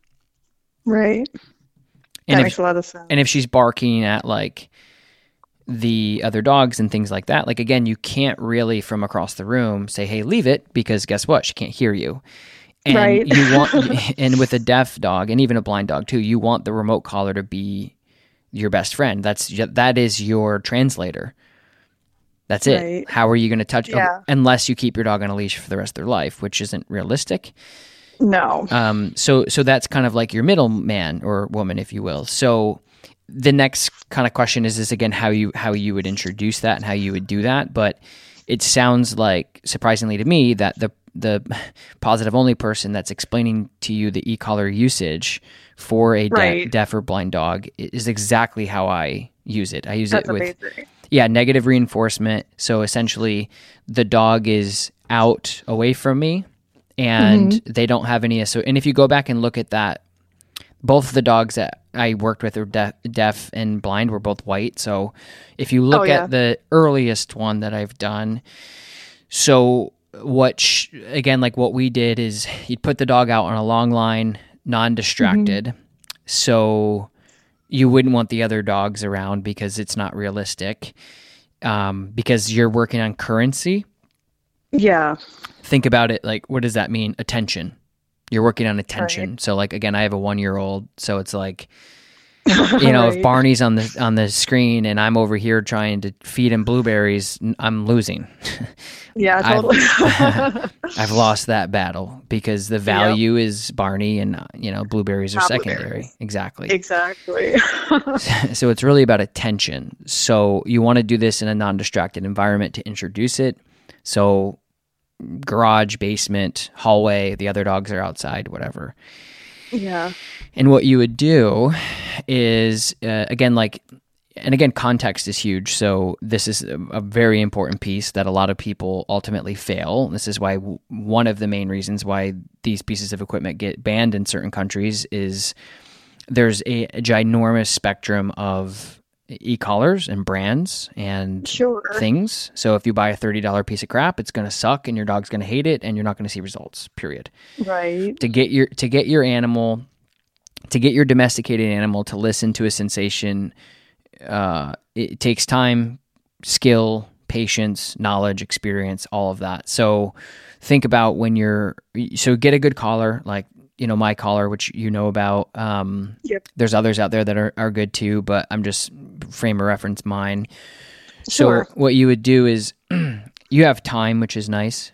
Right. And That if, makes a lot of sense. And if she's barking at like the other dogs and things like that, like again, you can't really from across the room say, "Hey, leave it," because guess what? She can't hear you. And Right. you want, and with a deaf dog and even a blind dog too, you want the remote collar to be your best friend. That's that is your translator. That's it. Right. How are you going to touch? Yeah. Unless you keep your dog on a leash for the rest of their life, which isn't realistic. No. Um, so so that's kind of like your middleman or woman, if you will. So the next kind of question is is again how you how you would introduce that and how you would do that. But it sounds like, surprisingly to me, that the the positive only person that's explaining to you the e-collar usage for a de- Right. deaf or blind dog is exactly how I use it. I use That's it with amazing. yeah, negative reinforcement. So essentially, the dog is out away from me, and Mm-hmm. they don't have any. So, and if you go back and look at that, both the dogs that I worked with were deaf, deaf and blind were both white. So, if you look Oh, yeah. at the earliest one that I've done, so what sh- again, like what we did is you'd put the dog out on a long line, non-distracted. Mm-hmm. So you wouldn't want the other dogs around because it's not realistic. Um, because you're working on currency. Yeah. Think about it like, what does that mean? Attention. You're working on attention. So like, again, I have a one-year-old, so it's like, you know, if Right. Barney's on the on the screen and I'm over here trying to feed him blueberries, n- I'm losing. Yeah, I've- totally. I've lost that battle because the value is Barney, and uh, you know, blueberries are Not secondary. blueberries. Exactly. Exactly. So it's really about attention. So you want to do this in a non-distracted environment to introduce it. So garage, basement, hallway, the other dogs are outside, whatever. Yeah. And what you would do is, uh, again, like, and again, context is huge. So this is a, a very important piece that a lot of people ultimately fail. This is why w- one of the main reasons why these pieces of equipment get banned in certain countries is there's a, a ginormous spectrum of e-collars and brands and Sure. things. So if you buy a thirty dollars piece of crap, it's going to suck and your dog's going to hate it and you're not going to see results, period. Right. To get your to get your animal, to get your domesticated animal to listen to a sensation, uh, it takes time, skill, patience, knowledge, experience, all of that. So think about when you're, so get a good collar, like, you know, my collar, which you know about. Um, Yep. There's others out there that are, are good too, but I'm just frame of reference mine. So Sure. what you would do is you have time, which is nice.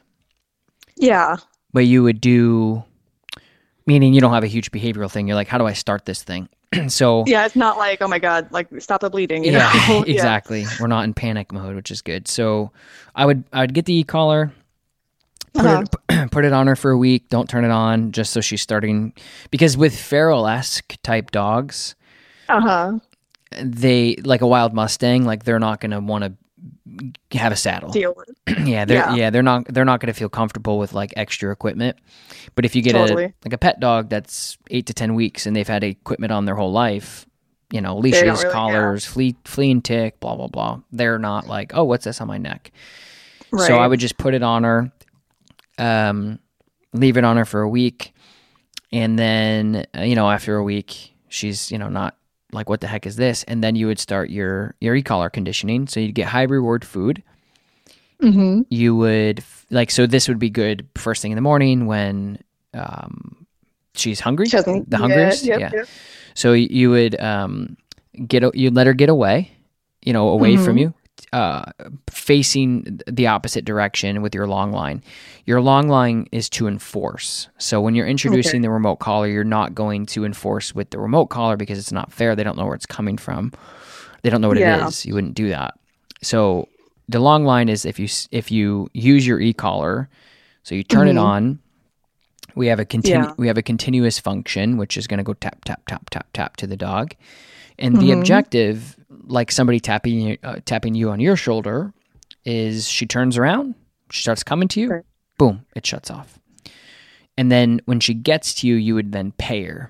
Yeah. What you would do, meaning you don't have a huge behavioral thing. You're like, how do I start this thing? So Yeah, it's not like, oh my God, like stop the bleeding. You yeah, know? exactly. We're not in panic mode, which is good. So I would I would get the e-collar, put, Uh-huh. it, put it on her for a week. Don't turn it on, just so she's starting. Because with feral-esque type dogs, Uh huh. they, like a wild Mustang, like they're not going to want to have a saddle. Deal with it. yeah, they're Yeah. yeah, they're not they're not going to feel comfortable with like extra equipment. But if you get Totally. a like a pet dog that's eight to ten weeks and they've had equipment on their whole life, you know, leashes, really- collars, flea flea and tick, blah blah blah. They're not like, oh, what's this on my neck? Right. So I would just put it on her, um, leave it on her for a week, and then uh, you know after a week she's you know not like, what the heck is this? And then you would start your your e-collar conditioning. So you'd get high reward food. Mm-hmm. You would like so this would be good first thing in the morning when um, she's hungry, She doesn't- the yeah, hungriest. yep, yeah. yep. So you would um, get you'd let her get away, you know, away Mhm. from you, uh, facing the opposite direction with your long line. Your long line is to enforce. So when you're introducing Okay. the remote collar, you're not going to enforce with the remote collar because it's not fair. They don't know where it's coming from. They don't know what Yeah. it is. You wouldn't do that. So the long line is if you if you use your e-collar, so you turn Mhm. it on. We have a continu- Yeah. we have a continuous function, which is going to go tap tap tap tap tap to the dog, and the Mhm. objective, like somebody tapping you, uh, tapping you on your shoulder, is she turns around, she starts coming to you, Okay. boom, it shuts off, and then when she gets to you, you would then pay her.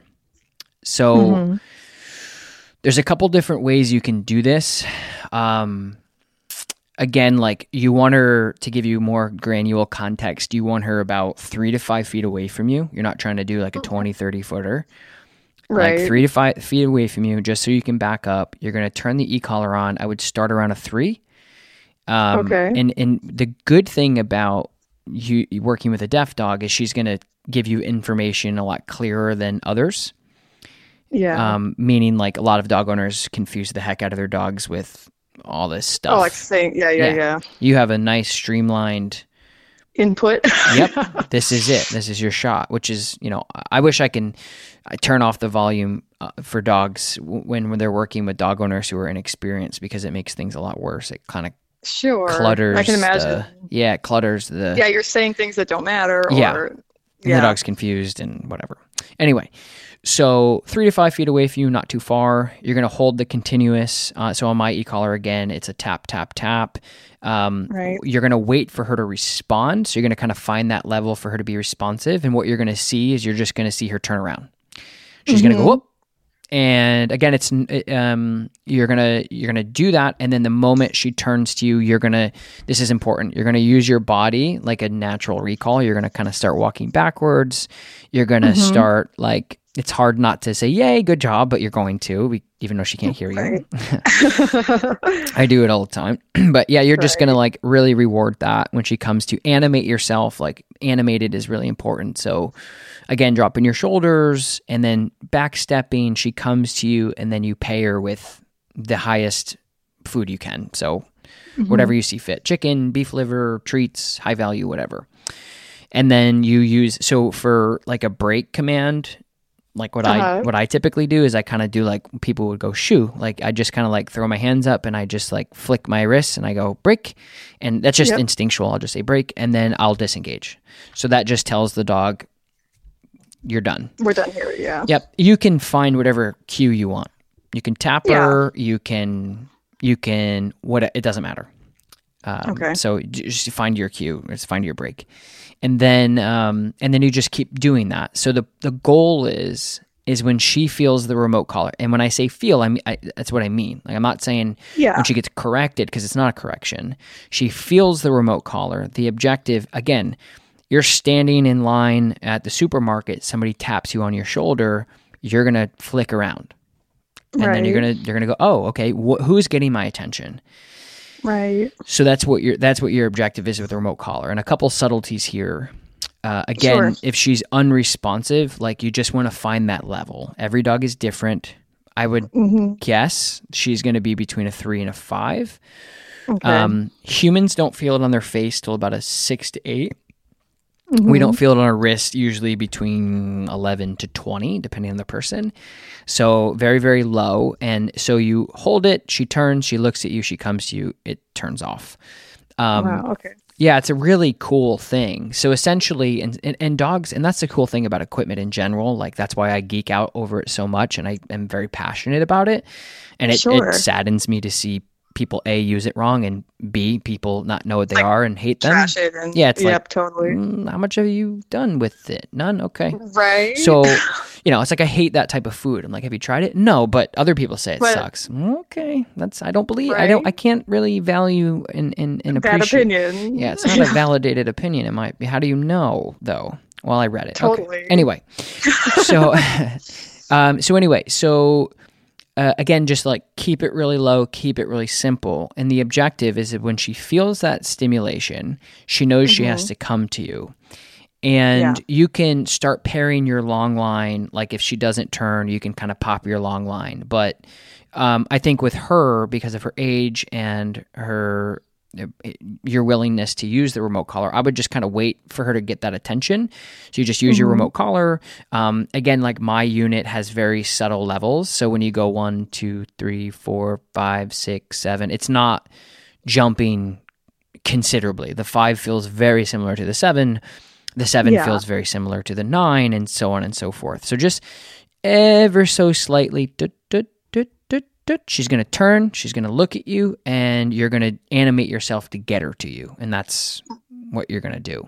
So Mhm. there's a couple different ways you can do this. Um, again, like you want her to give you more granular context. You want her about three to five feet away from you. You're not trying to do like a twenty, thirty footer. Right. Like three to five feet away from you, just so you can back up. You're going to turn the e-collar on. I would start around a three. Um, Okay. And, and the good thing about you you working with a deaf dog is she's going to give you information a lot clearer than others. Yeah. Um, meaning like a lot of dog owners confuse the heck out of their dogs with all this stuff. oh, like saying, yeah, yeah, Yeah. yeah. You have a nice streamlined, Input. yep, this is it. This is your shot, which is, you know, I wish I can I turn off the volume uh, for dogs w- when, when they're working with dog owners who are inexperienced because it makes things a lot worse. It kind of Sure. clutters. I can imagine. The, yeah, it clutters the, yeah, you're saying things that don't matter. Or, Yeah. and yeah. the dog's confused and whatever. Anyway, so three to five feet away from you, not too far. You're going to hold the continuous. Uh, so on my e-collar, again, it's a tap, tap, tap. Um, Right. You're going to wait for her to respond. So you're going to kind of find that level for her to be responsive. And what you're going to see is you're just going to see her turn around. She's going to go, Mhm. whoop. And again, it's um, you're gonna you're gonna do that, and then the moment she turns to you, you're gonna. This is important. You're gonna use your body like a natural recall. You're gonna kind of start walking backwards. You're gonna Mhm. start like it's hard not to say "Yay, good job," but you're going to, we, even though she can't hear you. Right. I do it all the time. But yeah, you're just Right. going to like really reward that when she comes to animate yourself. Like animated is really important. So again, dropping your shoulders and then backstepping, she comes to you and then you pay her with the highest food you can. So whatever you see fit, chicken, beef liver, treats, high value, whatever. And then you use, so for like a break command, like what I Uh-huh. what I typically do is I kind of do like people would go shoo. Like I just kind of like throw my hands up and I just like flick my wrists and I go break, and that's just Yep. instinctual. I'll just say break and then I'll disengage. So that just tells the dog you're done. We're done here. Yeah. Yep. You can find whatever cue you want. You can tap Yeah. her. You can you can what it doesn't matter. Um, Okay. So just find your cue. Just find your break, and then um, and then you just keep doing that. So the the goal is is when she feels the remote collar. And when I say feel, I mean, I, that's what I mean. Like, I'm not saying Yeah. when she gets corrected, because it's not a correction. She feels the remote collar. The objective, again, you're standing in line at the supermarket, somebody taps you on your shoulder, you're going to flick around. And Right. then you're going to you're going to go, "Oh, okay, wh- who's getting my attention?" Right. So that's what your that's what your objective is with the remote collar. And a couple subtleties here. Uh, again, Sure. if she's unresponsive, like, you just want to find that level. Every dog is different. I would Mm-hmm. guess she's going to be between a three and a five. Okay. Um, humans don't feel it on their face till about a six to eight. Mm-hmm. We don't feel it on our wrist, usually between eleven to twenty, depending on the person. So very, very low. And so you hold it, she turns, she looks at you, she comes to you, it turns off. Um, Wow. Okay. Yeah, it's a really cool thing. So essentially, and, and, and dogs, and that's the cool thing about equipment in general. Like, that's why I geek out over it so much, and I am very passionate about it. And it, Sure. it saddens me to see people, A, use it wrong, and B, people not know what they Like, are and hate them. Trash it. And, Yeah, it's yep, like, totally. Mm, how much have you done with it? None? Okay. Right. So, you know, it's like, I hate that type of food. I'm like, have you tried it? No, but other people say it But- sucks. Okay, that's I don't believe I don't Right. I can't really value and and, and that appreciate. opinion. Yeah, it's not a validated opinion. It might be. How do you know though? Well, I read it. Totally. Okay. Anyway, so um, so anyway, so. Uh, again, just like keep it really low, keep it really simple. And the objective is that when she feels that stimulation, she knows she has to come to you. And Yeah. you can start pairing your long line. Like, if she doesn't turn, you can kind of pop your long line. But um, I think with her, because of her age and her your willingness to use the remote collar, I would just kind of wait for her to get that attention. So you just use your remote collar. Um, again, like, my unit has very subtle levels. So when you go one, two, three, four, five, six, seven, it's not jumping considerably. The five feels very similar to the seven. The seven Yeah. feels very similar to the nine, and so on and so forth. So just ever so slightly, dut, dut, dut, dut, dut, she's going to turn, she's going to look at you, and you're going to animate yourself to get her to you. And that's what you're going to do.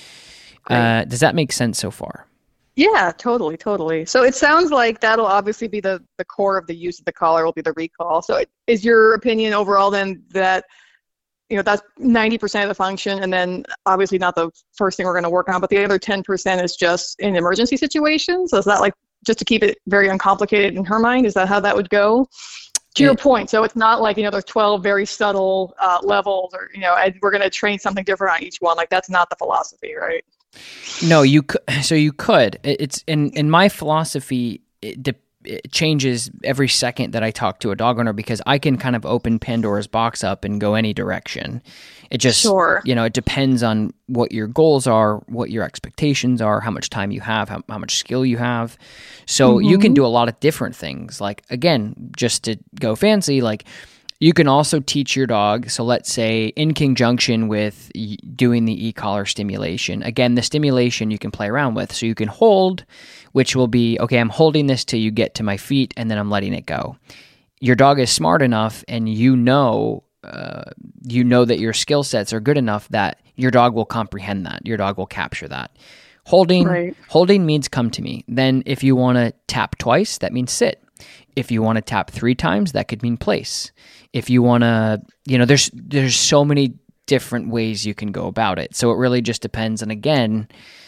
Uh, does that make sense so far? Yeah, totally, totally. So it sounds like that'll obviously be the, the core of the use of the collar will be the recall. So it, is your opinion overall then that, you know, that's ninety percent of the function, and then obviously not the first thing we're going to work on, but the other ten percent is just in emergency situations? So is that, like, just to keep it very uncomplicated in her mind, is that how that would go? To your It- point, so it's not like, you know, there's twelve very subtle uh, levels, or, you know, and we're going to train something different on each one. Like, that's not the philosophy, right? No, you could. So you could. It- It's in in my philosophy. It, de- it changes every second that I talk to a dog owner, because I can kind of open Pandora's box up and go any direction. It just, Sure. you know, it depends on what your goals are, what your expectations are, how much time you have, how, how much skill you have. So you can do a lot of different things. Like, again, just to go fancy, like, you can also teach your dog. So let's say in conjunction with y- doing the e-collar stimulation, again, the stimulation you can play around with. So you can hold, which will be, okay, I'm holding this till you get to my feet, and then I'm letting it go. Your dog is smart enough, and you know, uh, you know that your skill sets are good enough that your dog will comprehend that. Your dog will capture that. Holding, Right. holding means come to me. Then if you want to tap twice, that means sit. If you want to tap three times, that could mean place. If you want to, you know, there's there's so many different ways you can go about it. So it really just depends. And again,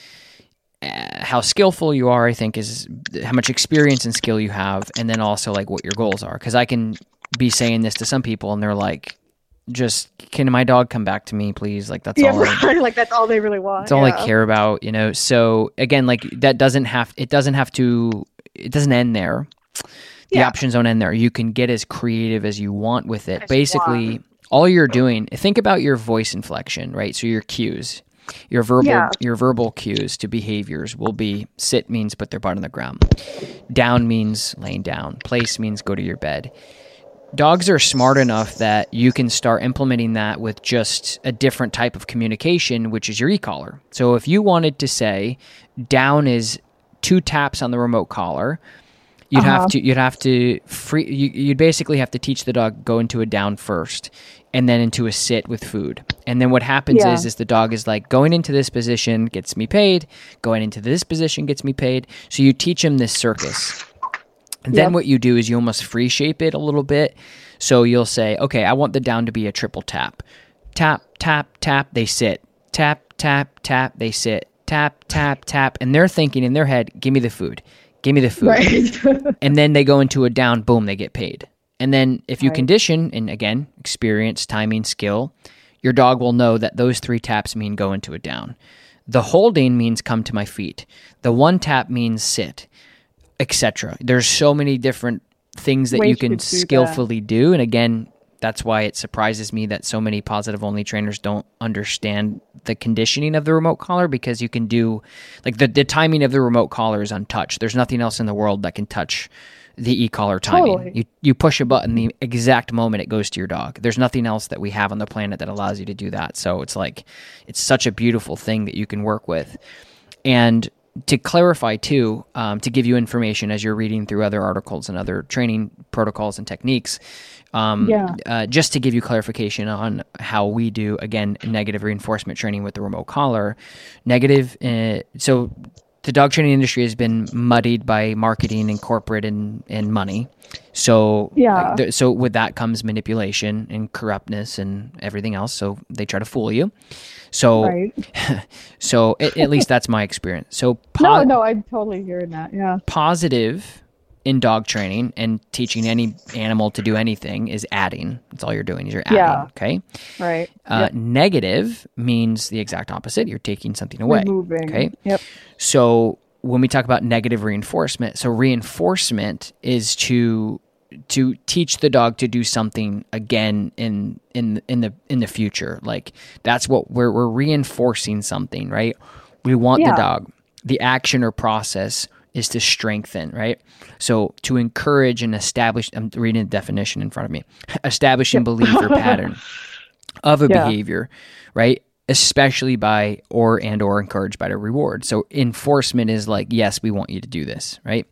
uh, how skillful you are, I think, is how much experience and skill you have, and then also like what your goals are. Because I can be saying this to some people, and they're like, "Just can my dog come back to me, please?" Like, that's Yeah, all. I, right. Like, that's all they really want. that's all yeah. I care about, you know. So again, like, that doesn't have it doesn't have to it doesn't end there. The Yeah. options don't end there. You can get as creative as you want with it. As you Basically, want. all you're doing, think about your voice inflection, right? So your cues, your verbal Yeah. your verbal cues to behaviors will be sit means put their butt on the ground. Down means laying down. Place means go to your bed. Dogs are smart enough that you can start implementing that with just a different type of communication, which is your e-collar. So if you wanted to say down is two taps on the remote collar, You'd Uh-huh. have to you'd have to free you, you'd basically have to teach the dog go into a down first and then into a sit with food. And then what happens Yeah. is is the dog is like, going into this position gets me paid, going into this position gets me paid. So you teach him this circus. And then Yep. what you do is you almost free shape it a little bit. So you'll say, okay, I want the down to be a triple tap. Tap, tap, tap, they sit. Tap, tap, tap, they sit. Tap, tap, tap. And they're thinking in their head, give me the food. Give me the food. Right. And then they go into a down, boom, they get paid. And then if you Right. condition, and again, experience, timing, skill, your dog will know that those three taps mean go into a down. The holding means come to my feet. The one tap means sit, et cetera. There's so many different things that Ways you can to do that. skillfully do. And again, that's why it surprises me that so many positive only trainers don't understand the conditioning of the remote collar, because you can do like the, the timing of the remote collar is untouched. There's nothing else in the world that can touch the e-collar timing. Totally. You you push a button the exact moment it goes to your dog. There's nothing else that we have on the planet that allows you to do that. So it's like it's such a beautiful thing that you can work with. And to clarify too, um, to give you information as you're reading through other articles and other training protocols and techniques, um, Yeah. uh, just to give you clarification on how we do, again, negative reinforcement training with the remote collar. Negative, uh, so the dog training industry has been muddied by marketing and corporate and, and money. So Yeah. th- so with that comes manipulation and corruptness and everything else. So they try to fool you. So Right. so at, at least that's my experience. So No, po- no, I'm totally hearing that. Yeah. positive in dog training and teaching any animal to do anything is adding. That's all you're doing is you're adding. Yeah. Okay. Right. Uh, Yep. Negative means the exact opposite. You're taking something away. Removing. Okay. Yep. So when we talk about negative reinforcement, so reinforcement is to to teach the dog to do something again in in in the in the future. Like that's what we're we're reinforcing something, right? We want Yeah. the dog. The action or process is to strengthen, right? So to encourage and establish, I'm reading the definition in front of me, establishing belief or pattern of a Yeah. behavior, right? Especially by or and or encouraged by the reward. So enforcement is like, yes, we want you to do this, right?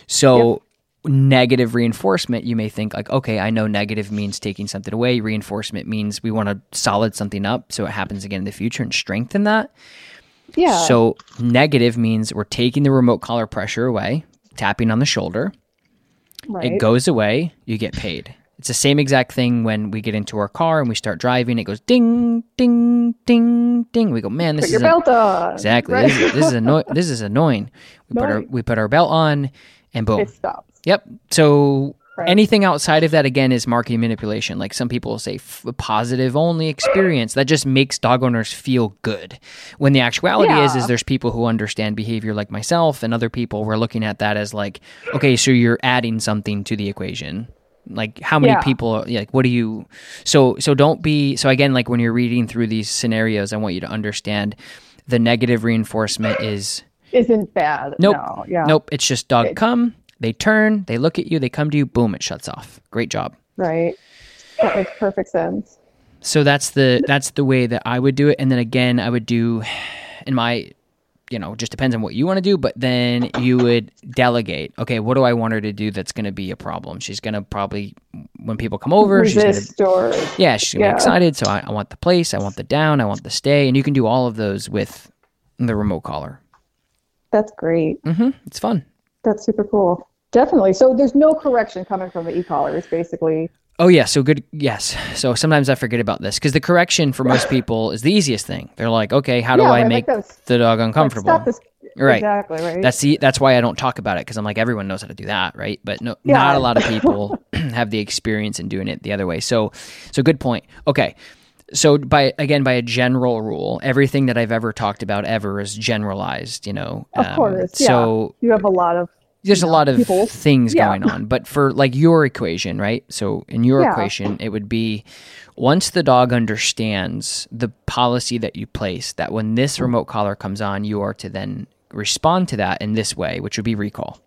So negative reinforcement, you may think like, okay, I know negative means taking something away. Reinforcement means we want to solid something up so it happens again in the future and strengthen that. Yeah. So negative means we're taking the remote collar pressure away, tapping on the shoulder. right. It goes away, you get paid. It's the same exact thing when we get into our car and we start driving. It goes ding, ding, ding, ding. We go, man, this Put is your a- belt on. exactly Right. this is this is, anno- this is annoying. We put our Annoying. we put our belt on, and boom. It stops. Yep. So Right. anything outside of that, again, is marketing manipulation. Like some people will say f- positive only experience. That just makes dog owners feel good. When the actuality is, Yeah. is there's people who understand behavior like myself and other people who are looking at that as like, okay, so you're adding something to the equation. Like how many Yeah. people, like, what do you, so, so don't be, so again, like when you're reading through these scenarios, I want you to understand the negative reinforcement is, Isn't bad. Nope. No. Yeah. nope, it's just dog It- come, they turn, they look at you, they come to you, boom, it shuts off. Great job. Right. That makes perfect sense. So that's the that's the way that I would do it. And then again, I would do in my, you know, just depends on what you want to do, but then you would delegate. Okay, what do I want her to do that's going to be a problem? She's going to probably, when people come over, she's going to, Resist or yeah, she's going to Yeah. be excited. So I, I want the place, I want the down, I want the stay. And you can do all of those with the remote collar. that's great. hmm It's fun. That's super cool. Definitely. So there's no correction coming from the e-collar. It's basically Oh yeah, so good. Yes. So sometimes I forget about this because the correction for most people is the easiest thing. They're like, okay, how do Yeah, I right, like make those- the dog like, uncomfortable? stop this. Right. Exactly. Right. That's the that's why I don't talk about it because I'm like everyone knows how to do that, right? But no, Yeah. not a lot of people have the experience in doing it the other way. So, so good point. Okay, so by again by a general rule, everything that I've ever talked about ever is generalized. You know, Of Um, course. Yeah. So you have a lot of there's a know, lot of people. things Yeah. going on, but for like your equation, right? So in your Yeah. equation, it would be once the dog understands the policy that you place, that when this remote collar comes on, you are to then respond to that in this way, which would be recall.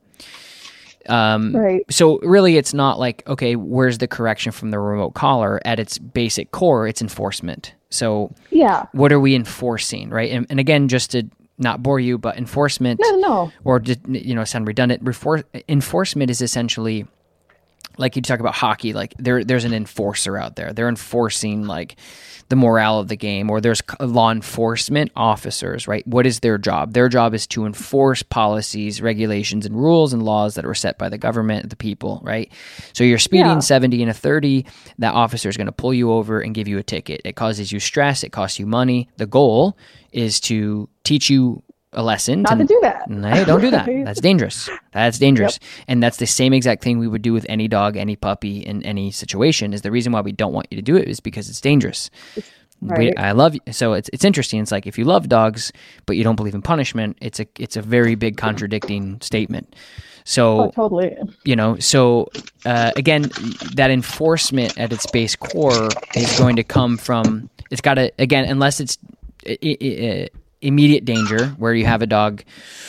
Um, right. So really, it's not like, okay, where's the correction from the remote collar? At its basic core, it's enforcement. So Yeah. what are we enforcing, right? And, and again, just to not bore you, but enforcement, no, no, or you know, sound redundant. Refor- enforcement is essentially like you talk about hockey. Like there, there's an enforcer out there. They're enforcing like the morale of the game, or there's law enforcement officers, right? What is their job? Their job is to enforce policies, regulations, and rules and laws that are set by the government, the people, right? So you're speeding Yeah. seventy and a thirty, that officer is going to pull you over and give you a ticket. It causes you stress. It costs you money. The goal is to teach you a lesson. not to do that. No, don't do that. That's dangerous. That's dangerous. Yep. And that's the same exact thing we would do with any dog, any puppy in any situation. Is the reason why we don't want you to do it is because it's dangerous. Right. We, I love you. So it's it's interesting. It's like if you love dogs but you don't believe in punishment, it's a it's a very big contradicting statement. So Oh, totally. you know, so uh, again, that enforcement at its base core is going to come from. It's got to again, unless it's i i immediate danger where you have a dog.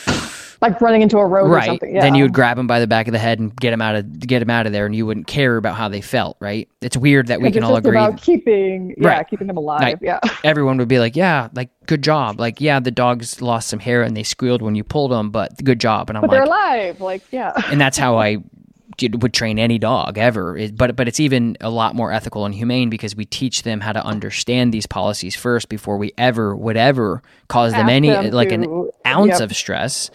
Like running into a road Right. or something. Yeah. Then you would grab him by the back of the head and get him out of get him out of there, and you wouldn't care about how they felt, right? It's weird that we It's can all just agree. about keeping, yeah, Right. keeping them alive. Like, yeah. Everyone would be like, "Yeah, like good job." Like, yeah, the dogs lost some hair and they squealed when you pulled them, but good job. And I'm But like, they're alive. Like, yeah. and that's how I did, would train any dog ever. It, but but it's even a lot more ethical and humane because we teach them how to understand these policies first before we ever would ever cause them Ask any them like an to- ounce yep. of stress.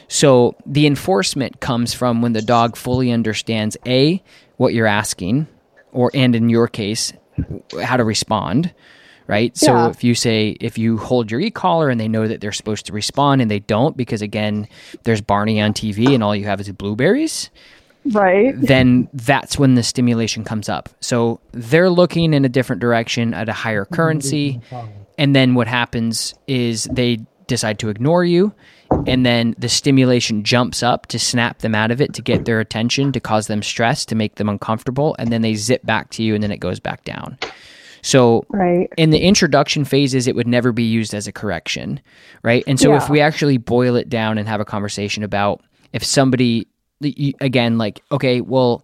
So the enforcement comes from when the dog fully understands A, what you're asking, or and in your case, how to respond. Right. So Yeah. if you say, if you hold your e-collar and they know that they're supposed to respond and they don't, because again, there's Barney on T V and all you have is blueberries, Right. then that's when the stimulation comes up. So they're looking in a different direction at a higher currency. And then what happens is they decide to ignore you. And then the stimulation jumps up to snap them out of it, to get their attention, to cause them stress, to make them uncomfortable. And then they zip back to you and then it goes back down. So Right. in the introduction phases, it would never be used as a correction, right? And so Yeah. if we actually boil it down and have a conversation about if somebody, again, like, okay, well,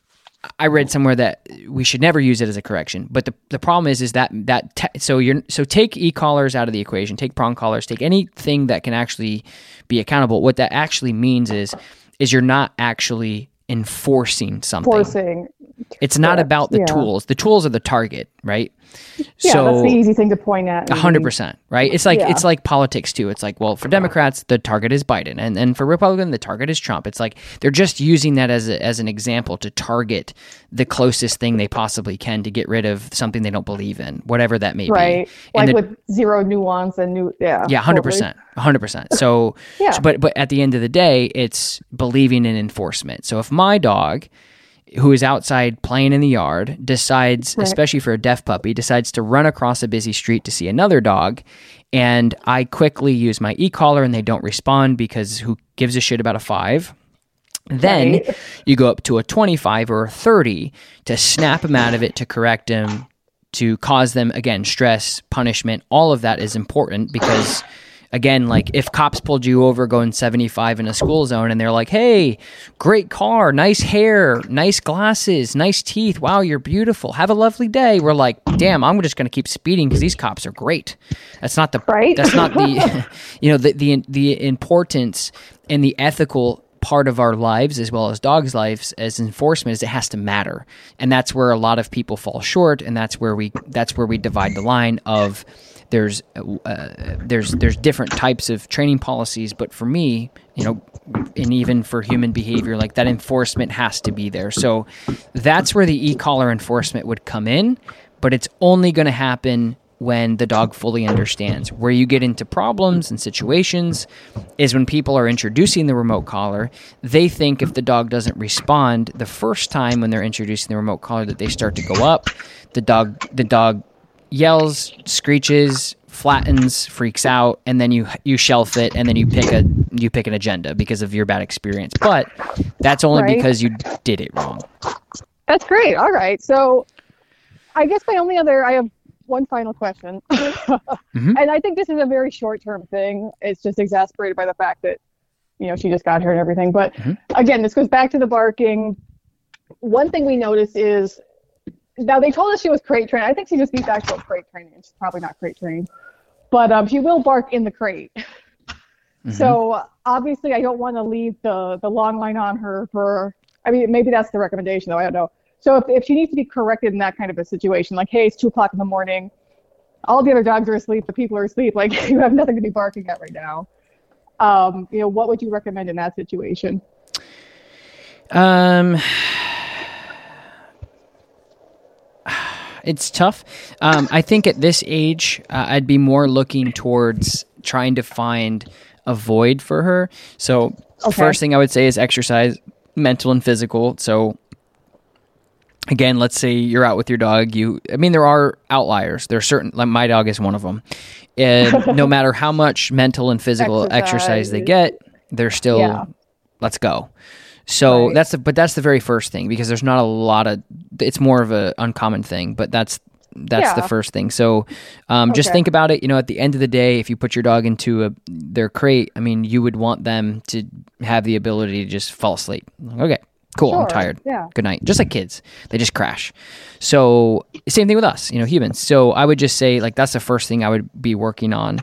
I read somewhere that we should never use it as a correction, but the, the problem is, is that, that, te- so you're, so take e-collars out of the equation, take prong collars, take anything that can actually be accountable. What that actually means is, is you're not actually enforcing something. Forcing. It's not Correct. about the Yeah. tools. The tools are the target, right? Yeah, so, that's the easy thing to point at. A hundred percent, right? It's like Yeah. it's like politics too. It's like, well, for Democrats, the target is Biden, and and for Republican, the target is Trump. It's like they're just using that as a, as an example to target the closest thing they possibly can to get rid of something they don't believe in, whatever that may Right. be. Like And the- with zero nuance and new, yeah. yeah, hundred totally. percent, hundred percent. So, Yeah. so, but but at the end of the day, it's believing in enforcement. So if my dog, who is outside playing in the yard, decides, Right. especially for a deaf puppy, decides to run across a busy street to see another dog, and I quickly use my e-collar and they don't respond because who gives a shit about a five? Then Right. you go up to a twenty-five or a thirty to snap them out of it, to correct them, to cause them, again, stress, punishment. All of that is important because, again, like if cops pulled you over going seventy-five in a school zone and they're like, hey, great car, nice hair, nice glasses, nice teeth. Wow, you're beautiful. Have a lovely day. We're like, damn, I'm just going to keep speeding because these cops are great. That's not the, Right. that's not the, you know, the, the, the importance and the ethical part of our lives as well as dogs' lives as enforcement is it has to matter. And that's where a lot of people fall short. And that's where we, that's where we divide the line of, There's uh, there's there's different types of training policies, but for me, you know, and even for human behavior, like that enforcement has to be there. So that's where the e-collar enforcement would come in, but it's only going to happen when the dog fully understands. Where you get into problems and situations is when people are introducing the remote collar. They think if the dog doesn't respond the first time when they're introducing the remote collar that they start to go up. The dog the dog yells, screeches, flattens, freaks out, and then you you shelf it, and then you pick a you pick an agenda because of your bad experience. But that's only Right. because you did it wrong. That's great. All right. So I guess my only other, I have one final question. Mm-hmm. And I think this is a very short-term thing. It's just exasperated by the fact that, you know, she just got here and everything. But Mm-hmm. again, this goes back to the barking. One thing we noticed is, now they told us she was crate trained. I think she just beat back to crate training. She's probably not crate trained. But um, she will bark in the crate. Mm-hmm. So obviously I don't want to leave the, the long line on her for, I mean, maybe that's the recommendation though, I don't know. So if, if she needs to be corrected in that kind of a situation, like, hey, it's two o'clock in the morning, all the other dogs are asleep, the people are asleep, like you have nothing to be barking at right now. Um, you know, what would you recommend in that situation? Um, it's tough. Um, I think at this age, uh, I'd be more looking towards trying to find a void for her. So okay. First thing I would say is exercise, mental and physical. So again, let's say you're out with your dog. You, I mean, there are outliers. There are certain, like my dog is one of them. And no matter how much mental and physical exercise, exercise they get, they're still, yeah. let's go. So right. that's the, but that's the very first thing, because there's not a lot of, it's more of a uncommon thing, but that's, that's yeah. the first thing. So um, okay. just think about it. You know, at the end of the day, if you put your dog into a, their crate, I mean, you would want them to have the ability to just fall asleep. Okay, cool. Sure. I'm tired. Yeah. Good night. Just like kids, they just crash. So same thing with us, you know, humans. So I would just say, like, that's the first thing I would be working on.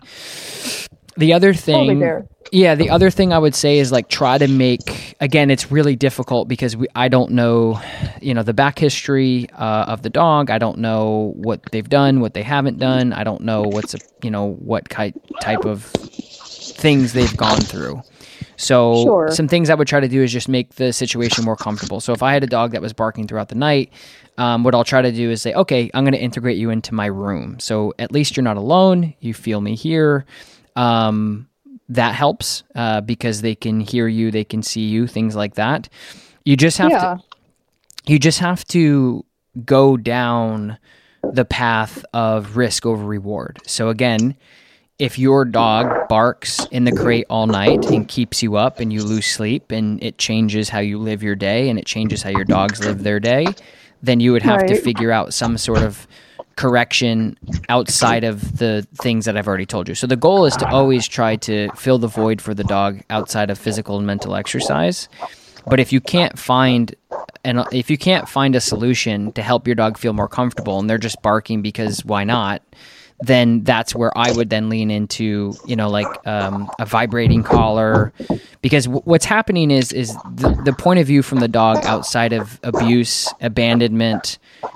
The other thing, totally yeah, the other thing I would say is, like, try to make, again, it's really difficult because we, I don't know, you know, the back history uh, of the dog. I don't know what they've done, what they haven't done. I don't know what's, a, you know, what ki- type of things they've gone through. So sure. some things I would try to do is just make the situation more comfortable. So if I had a dog that was barking throughout the night, um, what I'll try to do is say, okay, I'm going to integrate you into my room. So at least you're not alone. You feel me here. Um, that helps, uh, because they can hear you, they can see you, things like that. You just have yeah. to, you just have to go down the path of risk over reward. So again, if your dog barks in the crate all night and keeps you up and you lose sleep and it changes how you live your day and it changes how your dogs live their day, then you would have right. to figure out some sort of correction outside of the things that I've already told you. So the goal is to always try to fill the void for the dog outside of physical and mental exercise. But if you can't find and if you can't find a solution to help your dog feel more comfortable and they're just barking because why not, then that's where I would then lean into, you know, like um, a vibrating collar, because w- what's happening is is the, the point of view from the dog outside of abuse, abandonment,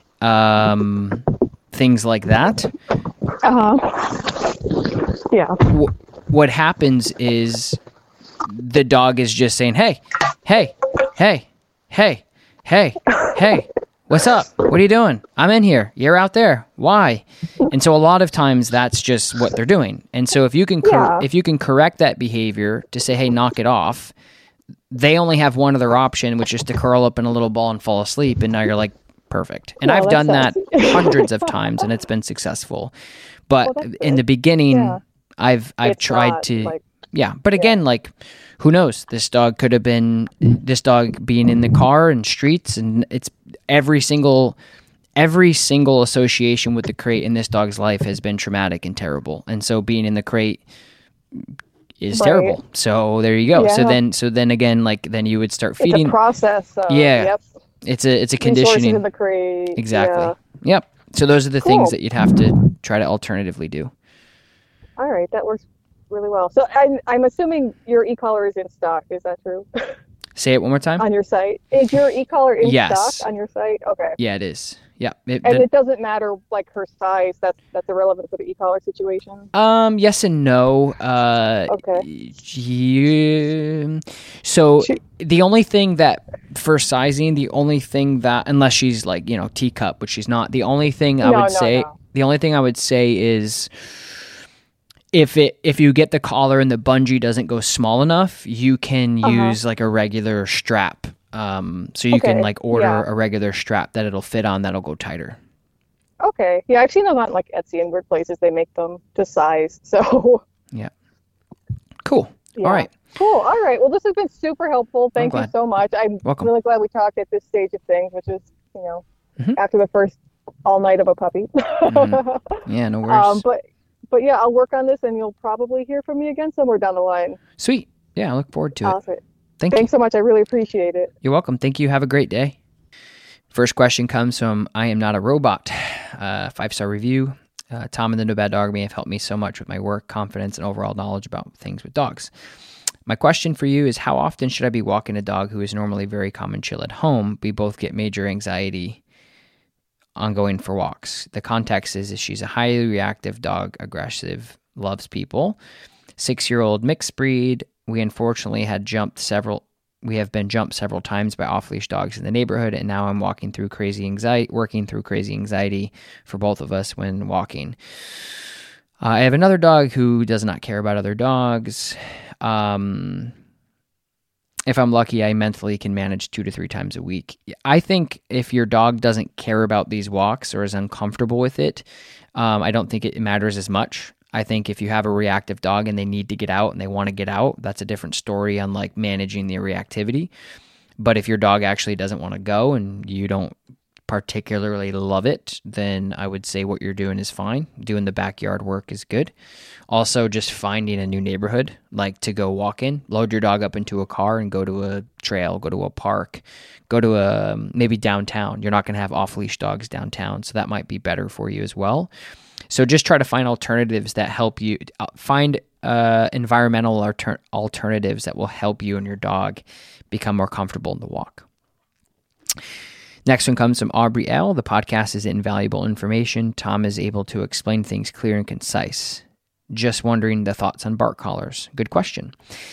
um, things like that. Uh-huh. Yeah. W- what happens is the dog is just saying, hey, hey, hey, hey, hey, hey, what's up? What are you doing? I'm in here. You're out there. Why? And so a lot of times that's just what they're doing. And so if you can, cor- yeah. if you can correct that behavior to say, hey, knock it off, they only have one other option, which is to curl up in a little ball and fall asleep. And now you're like, perfect. And well, I've done that hundreds of times and it's been successful. But well, in the beginning, yeah. I've, I've it's tried to, like, yeah. But again, yeah. like, who knows? This dog could have been, this dog being in the car and streets, and it's every single, every single association with the crate in this dog's life has been traumatic and terrible. And so being in the crate is right. terrible. So there you go. Yeah. So then, so then again, like, then you would start feeding. It's a process. So, yeah. Yep. It's a, it's a conditioning. In the crate. Exactly. Yeah. Yep. So those are the cool. things that you'd have to try to alternatively do. All right. That works really well. So I'm, I'm assuming your e-collar is in stock. Is that true? Say it one more time. On your site. Is your e-collar in yes. stock on your site? Okay. Yeah, it is. Yeah. It, and the, it doesn't matter, like, her size. That's that's irrelevant for the e-collar situation? Um, yes and no. Uh, okay. You, so she, the only thing that, for sizing, the only thing that, unless she's like, you know, teacup, which she's not, the only thing I no, would no, say, no. the only thing I would say is, If it if you get the collar and the bungee doesn't go small enough, you can uh-huh. use like a regular strap. Um, so you okay. can like order yeah. a regular strap that it'll fit on that'll go tighter. Okay. Yeah, I've seen them on like Etsy and weird places. They make them to size. So yeah. Cool. Yeah. All right. Cool. All right. Well, this has been super helpful. Thank you so much. I'm Welcome. really glad we talked at this stage of things, which is, you know, mm-hmm. after the first all night of a puppy. mm-hmm. Yeah, no worries. Um, but But yeah, I'll work on this and you'll probably hear from me again somewhere down the line. Sweet. Yeah, I look forward to it. Awesome. Thank Thanks you. so much. I really appreciate it. You're welcome. Thank you. Have a great day. First question comes from I Am Not a Robot. Uh, five-star review. Uh, Tom and the No Bad Dog Army have helped me so much with my work, confidence, and overall knowledge about things with dogs. My question for you is, how often should I be walking a dog who is normally very calm and chill at home? We both get major anxiety on going for walks. The context is, is she's a highly reactive dog, aggressive, loves people, six-year-old mixed breed. We unfortunately had jumped several We have been jumped several times by off-leash dogs in the neighborhood, and now I'm walking through crazy anxiety, working through crazy anxiety for both of us when walking. Uh, I have another dog who does not care about other dogs. Um, if I'm lucky, I mentally can manage two to three times a week. I think if your dog doesn't care about these walks or is uncomfortable with it, um, I don't think it matters as much. I think if you have a reactive dog and they need to get out and they want to get out, that's a different story on like managing the reactivity. But if your dog actually doesn't want to go and you don't particularly love it, then I would say what you're doing is fine. Doing the backyard work is good. Also, just finding a new neighborhood, like to go walk in, load your dog up into a car and go to a trail, go to a park, go to a maybe downtown. You're not going to have off-leash dogs downtown, so that might be better for you as well. So just try to find alternatives that help you, find uh, environmental alter- alternatives that will help you and your dog become more comfortable in the walk. Next one comes from Aubrey L. The podcast is invaluable information. Tom is able to explain things clear and concise. Just wondering the thoughts on bark collars. Good question.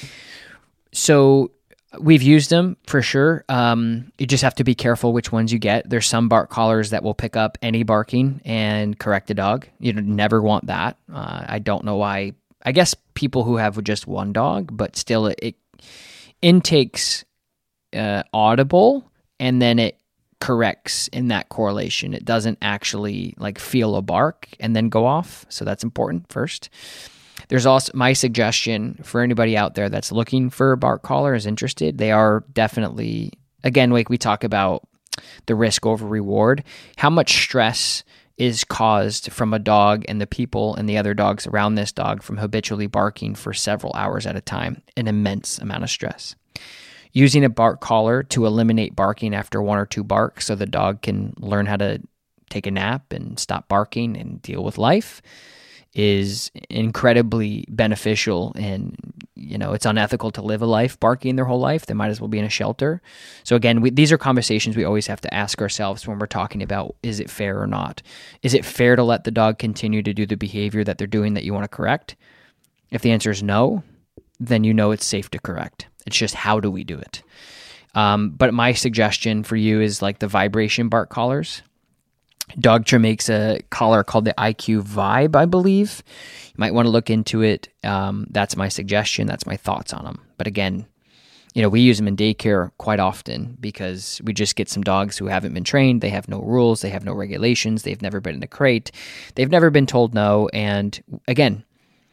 So we've used them for sure. Um, you just have to be careful which ones you get. There's some bark collars that will pick up any barking and correct a dog. You never want that. Uh, I don't know why. I guess people who have just one dog, but still it, it intakes uh, audible and then it corrects in that correlation. It doesn't actually like feel a bark and then go off. So that's important first. There's also my suggestion for anybody out there that's looking for a bark collar, is interested. They are definitely, again, like we talk about the risk over reward, how much stress is caused from a dog and the people and the other dogs around this dog from habitually barking for several hours at a time, an immense amount of stress. Using a bark collar to eliminate barking after one or two barks so the dog can learn how to take a nap and stop barking and deal with life is incredibly beneficial. And, you know, it's unethical to live a life barking their whole life. They might as well be in a shelter. So again, we, these are conversations we always have to ask ourselves when we're talking about, is it fair or not? Is it fair to let the dog continue to do the behavior that they're doing that you want to correct? If the answer is no, then you know it's safe to correct. It's just, how do we do it? Um, but my suggestion for you is like the vibration bark collars. Dogtra makes a collar called the I Q Vibe, I believe. You might want to look into it. Um, that's my suggestion. That's my thoughts on them. But again, you know, we use them in daycare quite often because we just get some dogs who haven't been trained. They have no rules. They have no regulations. They've never been in a crate. They've never been told no. And again,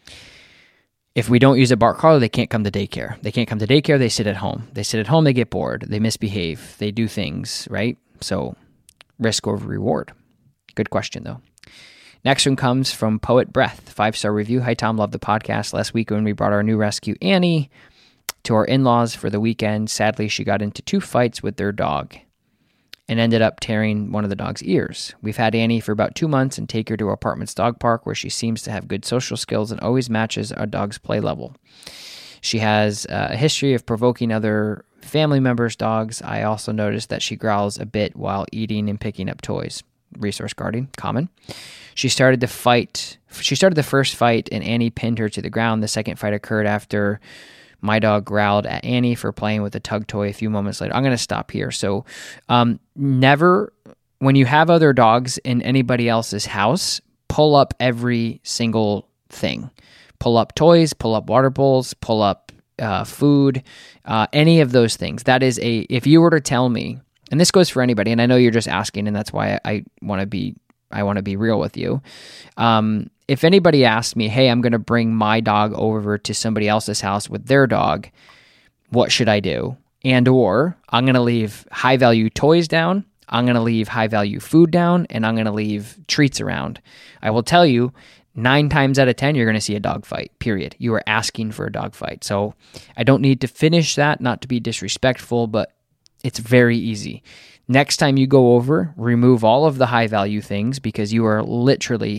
if we don't use a bark collar, they can't come to daycare. They can't come to daycare. They sit at home. They sit at home. They get bored. They misbehave. They do things, right? So risk over reward. Good question, though. Next one comes from Poet Breath, five-star review. Hi, Tom. Love the podcast. Last week when we brought our new rescue, Annie, to our in-laws for the weekend, sadly, she got into two fights with their dog and ended up tearing one of the dog's ears. We've had Annie for about two months and take her to our apartment's dog park where she seems to have good social skills and always matches our dog's play level. She has uh, a history of provoking other family members' dogs. I also noticed that she growls a bit while eating and picking up toys. Resource guarding, common. She started to fight. She started the first fight and Annie pinned her to the ground. The second fight occurred after my dog growled at Annie for playing with a tug toy a few moments later. I'm going to stop here. So um, never, when you have other dogs in anybody else's house, pull up every single thing. Pull up toys, pull up water bowls, pull up uh, food, uh, any of those things. That is a, if you were to tell me, and this goes for anybody, and I know you're just asking, and that's why I, I want to be, I want to be real with you. Um, if anybody asked me, hey, I'm going to bring my dog over to somebody else's house with their dog, what should I do? And or I'm going to leave high-value toys down, I'm going to leave high-value food down, and I'm going to leave treats around. I will tell you, nine times out of ten, you're going to see a dog fight, period. You are asking for a dog fight. So I don't need to finish that, not to be disrespectful, but it's very easy. Next time you go over, remove all of the high-value things because you are literally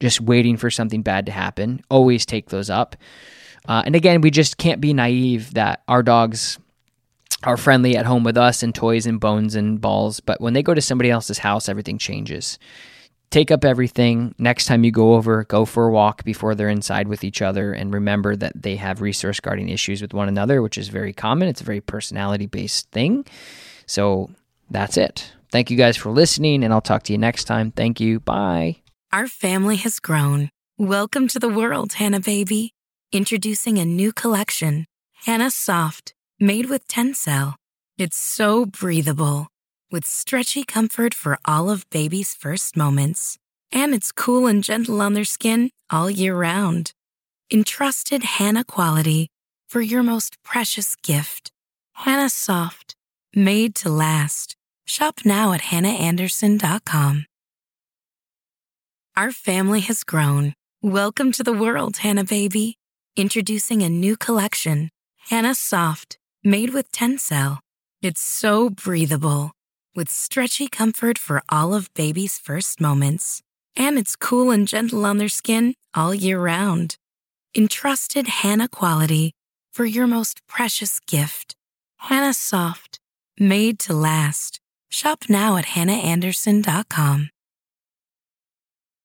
just waiting for something bad to happen. Always take those up. Uh, and again, we just can't be naive that our dogs are friendly at home with us and toys and bones and balls, but when they go to somebody else's house, everything changes. Take up everything. Next time you go over, go for a walk before they're inside with each other, and remember that they have resource guarding issues with one another, which is very common. It's a very personality-based thing. So that's it. Thank you guys for listening, and I'll talk to you next time. Thank you. Bye. Our family has grown. Welcome to the world, Hannah baby. Introducing a new collection, Hannah Soft, made with Tencel. It's so breathable, with stretchy comfort for all of baby's first moments. And it's cool and gentle on their skin all year round. Entrusted Hannah quality for your most precious gift. Hannah Soft, made to last. Shop now at hannah anderson dot com. Our family has grown. Welcome to the world, Hannah baby. Introducing a new collection, Hannah Soft, made with Tencel. It's so breathable, with stretchy comfort for all of baby's first moments. And it's cool and gentle on their skin all year round. Entrusted Hannah quality for your most precious gift. Hannah Soft, made to last. Shop now at hannah anderson dot com.